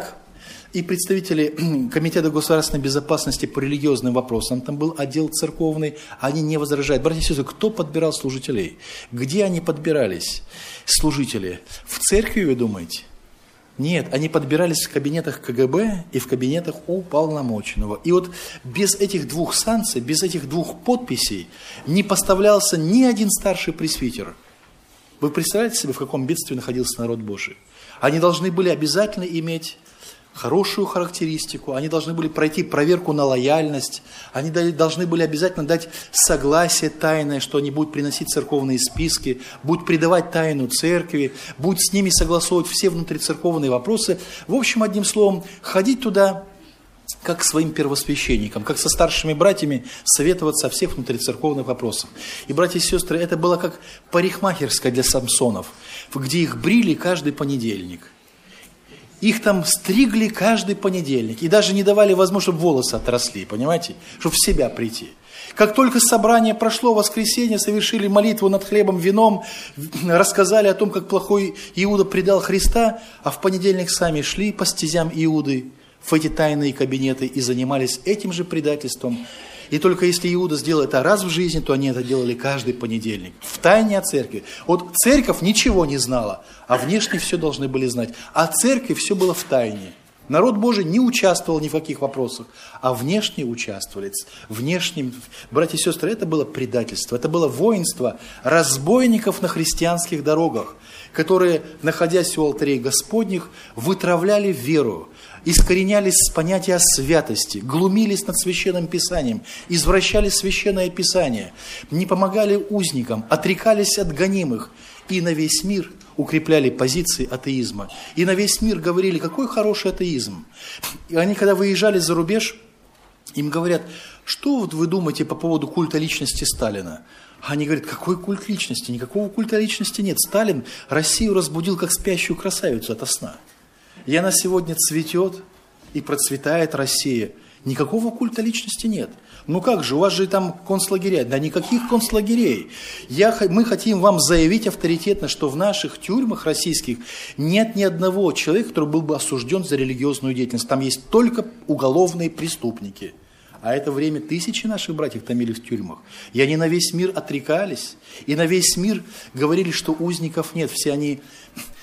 Speaker 1: и представители Комитета государственной безопасности по религиозным вопросам, там был отдел церковный, они не возражают. Братья и сестры, кто подбирал служителей? Где они подбирались, служители? В церкви, вы думаете? Нет, они подбирались в кабинетах КГБ и в кабинетах уполномоченного. И вот без этих 2 санкций, без этих 2 подписей не поставлялся ни один старший пресвитер. Вы представляете себе, в каком бедствии находился народ Божий? Они должны были обязательно иметь хорошую характеристику, они должны были пройти проверку на лояльность, они должны были обязательно дать согласие тайное, что они будут приносить церковные списки, будут предавать тайну церкви, будут с ними согласовывать все внутрицерковные вопросы. В общем, одним словом, ходить туда как к своим первосвященникам, как со старшими братьями советоваться о всех внутрицерковных вопросах. И, братья и сестры, это было как парикмахерская для самсонов, где их брили каждый понедельник. Их там стригли каждый понедельник. И даже не давали возможность, чтобы волосы отросли, понимаете? Чтобы в себя прийти. Как только собрание прошло, в воскресенье совершили молитву над хлебом, вином, рассказали о том, как плохой Иуда предал Христа, а в понедельник сами шли по стезям Иуды в эти тайные кабинеты и занимались этим же предательством. И только если Иуда сделал это раз в жизни, то они это делали каждый понедельник. В тайне от церкви. Вот церковь ничего не знала, а внешне все должны были знать. А церкви все было в тайне. Народ Божий не участвовал ни в каких вопросах, а внешне участвовали. Внешним, братья и сестры, это было предательство, это было воинство разбойников на христианских дорогах, которые, находясь у алтарей Господних, вытравляли веру, искоренялись с понятия святости, глумились над Священным Писанием, извращали Священное Писание, не помогали узникам, отрекались от гонимых и на весь мир укрепляли позиции атеизма. И на весь мир говорили, какой хороший атеизм. И они, когда выезжали за рубеж, им говорят, что вот вы думаете по поводу культа личности Сталина? Они говорят, какой культ личности? Никакого культа личности нет. Сталин Россию разбудил, как спящую красавицу ото сна. И она сегодня цветет и процветает Россия. Никакого культа личности нет. Ну как же, у вас же там концлагеря. Да никаких концлагерей. Мы хотим вам заявить авторитетно, что в наших тюрьмах российских нет ни одного человека, который был бы осужден за религиозную деятельность. Там есть только уголовные преступники. А это время тысячи наших братьев томили в тюрьмах. И они на весь мир отрекались. И на весь мир говорили, что узников нет. Все они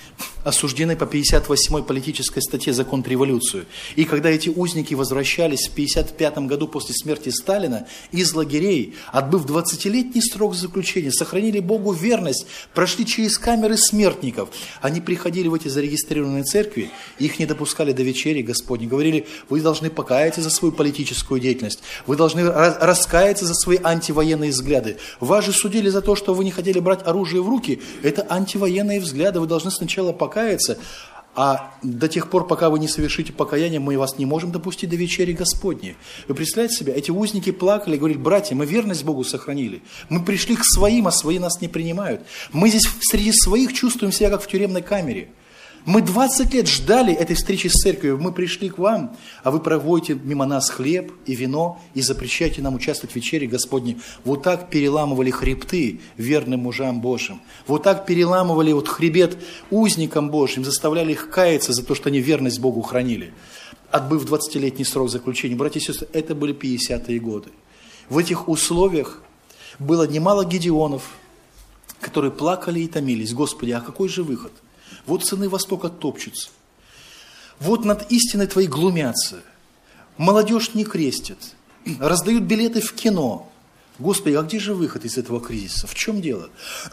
Speaker 1: осуждены по 58-й политической статье «За контрреволюцию». И когда эти узники возвращались в 1955 году после смерти Сталина из лагерей, отбыв 20-летний срок заключения, сохранили Богу верность, прошли через камеры смертников. Они приходили в эти зарегистрированные церкви, их не допускали до вечери Господней. Говорили: вы должны покаяться за свою политическую деятельность, вы должны раскаяться за свои антивоенные взгляды. Вас же судили за то, что вы не хотели брать оружие в руки. Это антивоенные взгляды, вы должны сначала покаяться, а до тех пор, пока вы не совершите покаяние, мы вас не можем допустить до вечери Господней. Вы представляете себе, эти узники плакали и говорили: братья, мы верность Богу сохранили, мы пришли к своим, а свои нас не принимают. Мы здесь среди своих чувствуем себя, как в тюремной камере. Мы 20 лет ждали этой встречи с церковью, мы пришли к вам, а вы проводите мимо нас хлеб и вино и запрещаете нам участвовать в вечере Господней. Вот так переламывали хребты верным мужам Божьим. Вот так переламывали хребет узникам Божьим, заставляли их каяться за то, что они верность Богу хранили. Отбыв 20-летний срок заключения. Братья и сестры, это были 50-е годы. В этих условиях было немало гедеонов, которые плакали и томились: Господи, а какой же выход? Вот сыны Востока топчутся, вот над истиной Твоей глумятся, молодежь не крестят, раздают билеты в кино. Господи, а где же выход из этого кризиса? В чем дело?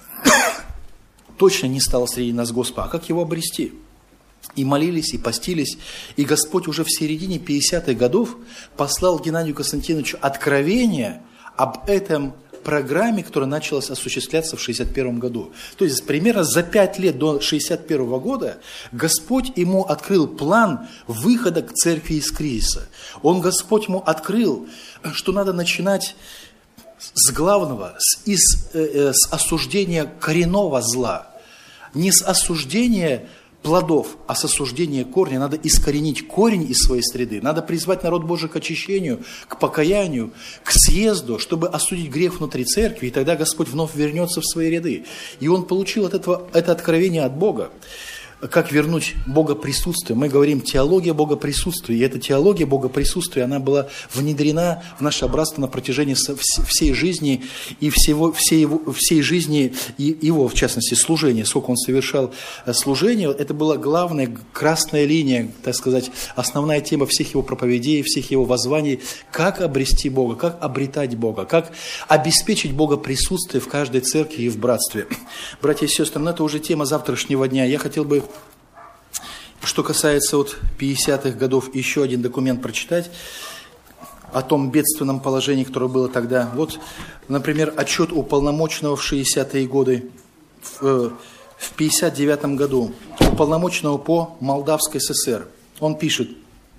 Speaker 1: Точно не стало среди нас Господа, а как его обрести? И молились, и постились, и Господь уже в середине 50-х годов послал Геннадию Константиновичу откровение об этом программе, которая началась осуществляться в 1961 году. То есть примерно за 5 лет до 1961 года Господь ему открыл план выхода к церкви из кризиса. Господь ему открыл, что надо начинать с главного, с осуждения коренного зла. Не с осуждения плодов, а с осуждения корня. Надо искоренить корень из своей среды. Надо призвать народ Божий к очищению, к покаянию, к съезду, чтобы осудить грех внутри церкви, и тогда Господь вновь вернется в свои ряды. И он получил это откровение от Бога. Как вернуть Богоприсутствие? Мы говорим теология Богоприсутствия, и эта теология Богоприсутствия, она была внедрена в наше братство на протяжении всей жизни и всей жизни его, в частности, служения. Сколько он совершал служение, это была главная красная линия, так сказать, основная тема всех его проповедей, всех его воззваний: как обрести Бога, как обретать Бога, как обеспечить Богоприсутствие в каждой церкви и в братстве. Братья и сестры, это уже тема завтрашнего дня. Я хотел бы, что касается 50-х годов, еще один документ прочитать о том бедственном положении, которое было тогда. Например, отчет уполномоченного в 60-е годы, в 59-м году, уполномоченного по Молдавской ССР. Он пишет: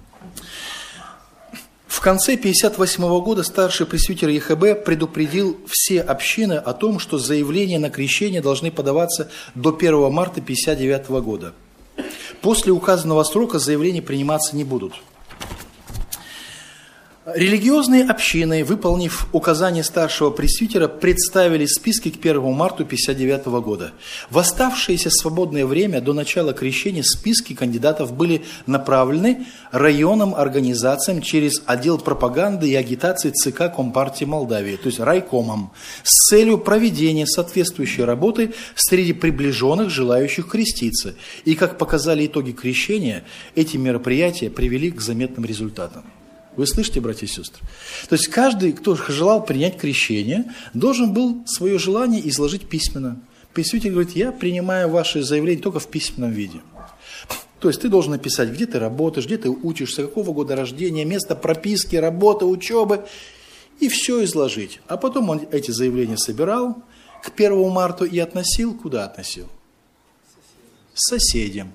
Speaker 1: в конце 1958 года старший пресвитер ЕХБ предупредил все общины о том, что заявления на крещение должны подаваться до 1 марта 1959 года. После указанного срока заявления приниматься не будут. Религиозные общины, выполнив указание старшего пресвитера, представили списки к 1 марта 1959 года. В оставшееся свободное время до начала крещения списки кандидатов были направлены районным организациям через отдел пропаганды и агитации ЦК Компартии Молдавии, то есть райкомом, с целью проведения соответствующей работы среди приближенных, желающих креститься. И, как показали итоги крещения, эти мероприятия привели к заметным результатам. Вы слышите, братья и сестры? То есть каждый, кто желал принять крещение, должен был свое желание изложить письменно. Пресвитер говорит: я принимаю ваше заявление только в письменном виде. То есть ты должен написать, где ты работаешь, где ты учишься, какого года рождения, место прописки, работы, учебы, и все изложить. А потом он эти заявления собирал к 1 марта и относил, куда относил? Соседям.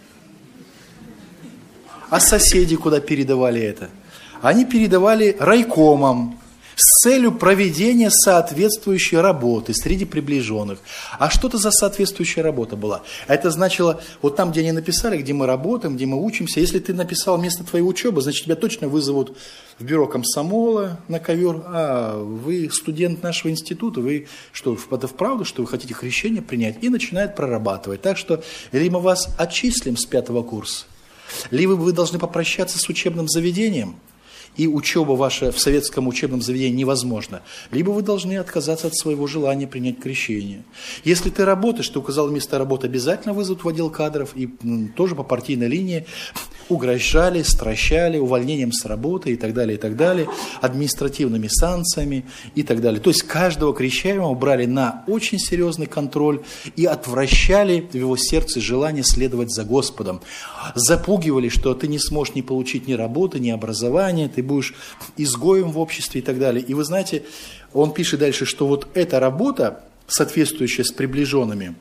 Speaker 1: А соседи куда передавали это? Они передавали райкомам с целью проведения соответствующей работы среди приближенных. А что это за соответствующая работа была? Это значило, там, где они написали, где мы работаем, где мы учимся, если ты написал место твоей учебы, значит, тебя точно вызовут в бюро комсомола на ковер: а вы студент нашего института, вы что, это вправду, что вы хотите крещение принять? И начинают прорабатывать. Так что, или мы вас отчислим с 5-го курса, либо вы должны попрощаться с учебным заведением, и учеба ваша в советском учебном заведении невозможна, либо вы должны отказаться от своего желания принять крещение. Если ты работаешь, ты указал место работы, обязательно вызовут в отдел кадров и тоже по партийной линии угрожали, стращали увольнением с работы и так далее, административными санкциями и так далее. То есть каждого крещаемого брали на очень серьезный контроль и отвращали в его сердце желание следовать за Господом. Запугивали, что ты не сможешь не получить ни работы, ни образования, ты будешь изгоем в обществе и так далее. И вы знаете, он пишет дальше, что вот эта работа, соответствующая с приближенными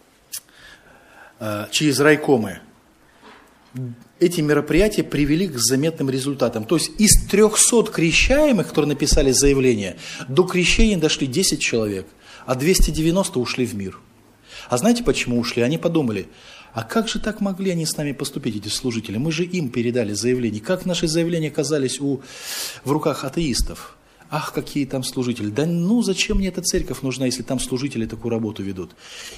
Speaker 1: через райкомы, эти мероприятия привели к заметным результатам. То есть из 300 крещаемых, которые написали заявление, до крещения дошли 10 человек, а 290 ушли в мир. А знаете, почему ушли? Они подумали, а как же так могли они с нами поступить, эти служители? Мы же им передали заявление. Как наши заявления оказались в руках атеистов? Ах, какие там служители. Да ну зачем мне эта церковь нужна, если там служители такую работу ведут?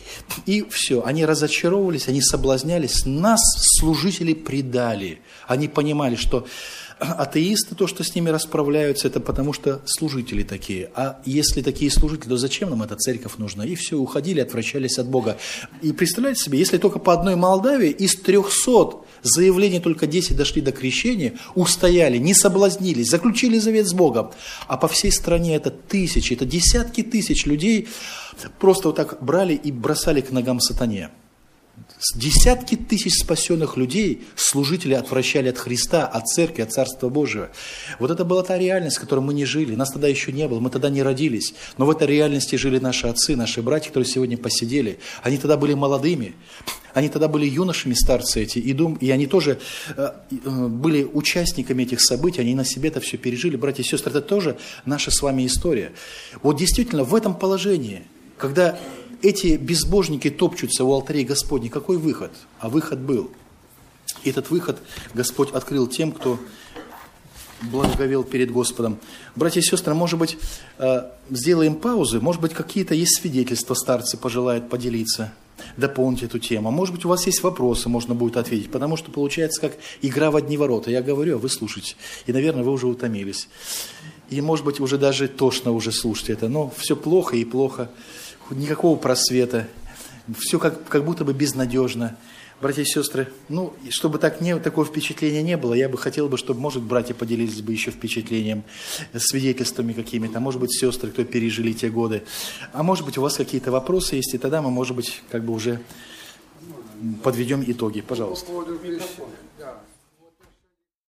Speaker 1: И все, они разочаровывались, они соблазнялись. Нас служители предали. Они понимали, что атеисты, то, что с ними расправляются, это потому что служители такие. А если такие служители, то зачем нам эта церковь нужна? И все, уходили, отвращались от Бога. И представляете себе, если только по одной Молдавии из 300 заявлений только 10 дошли до крещения, устояли, не соблазнились, заключили завет с Богом. А по всей стране это тысячи, это десятки тысяч людей просто вот так брали и бросали к ногам сатане. Десятки тысяч спасенных людей служители отвращали от Христа, от Церкви, от Царства Божьего. Вот это была та реальность, в которой мы не жили. Нас тогда еще не было, мы тогда не родились. Но в этой реальности жили наши отцы, наши братья, которые сегодня посидели. Они тогда были молодыми, они тогда были юношами, старцы эти, и они тоже были участниками этих событий, они на себе это все пережили. Братья и сестры, это тоже наша с вами история. Вот действительно в этом положении, когда эти безбожники топчутся у алтарей Господней, какой выход? А выход был. И этот выход Господь открыл тем, кто благоговел перед Господом. Братья и сестры, может быть, сделаем паузу, может быть, какие-то есть свидетельства, старцы пожелают поделиться, дополнить эту тему. Может быть, у вас есть вопросы, можно будет ответить, потому что получается как игра в одни ворота. Я говорю, а вы слушаете. И, наверное, вы уже утомились. И, может быть, уже даже тошно уже слушать это. Но все плохо и плохо. Никакого просвета, все как будто бы безнадежно. Братья и сестры, чтобы такого впечатления не было, я бы хотел, чтобы, может, братья поделились бы еще впечатлением, свидетельствами какими-то, может быть, сестры, кто пережили те годы. А может быть, у вас какие-то вопросы есть, и тогда мы, может быть, уже подведем итоги. Пожалуйста.
Speaker 3: По поводу крещения, да.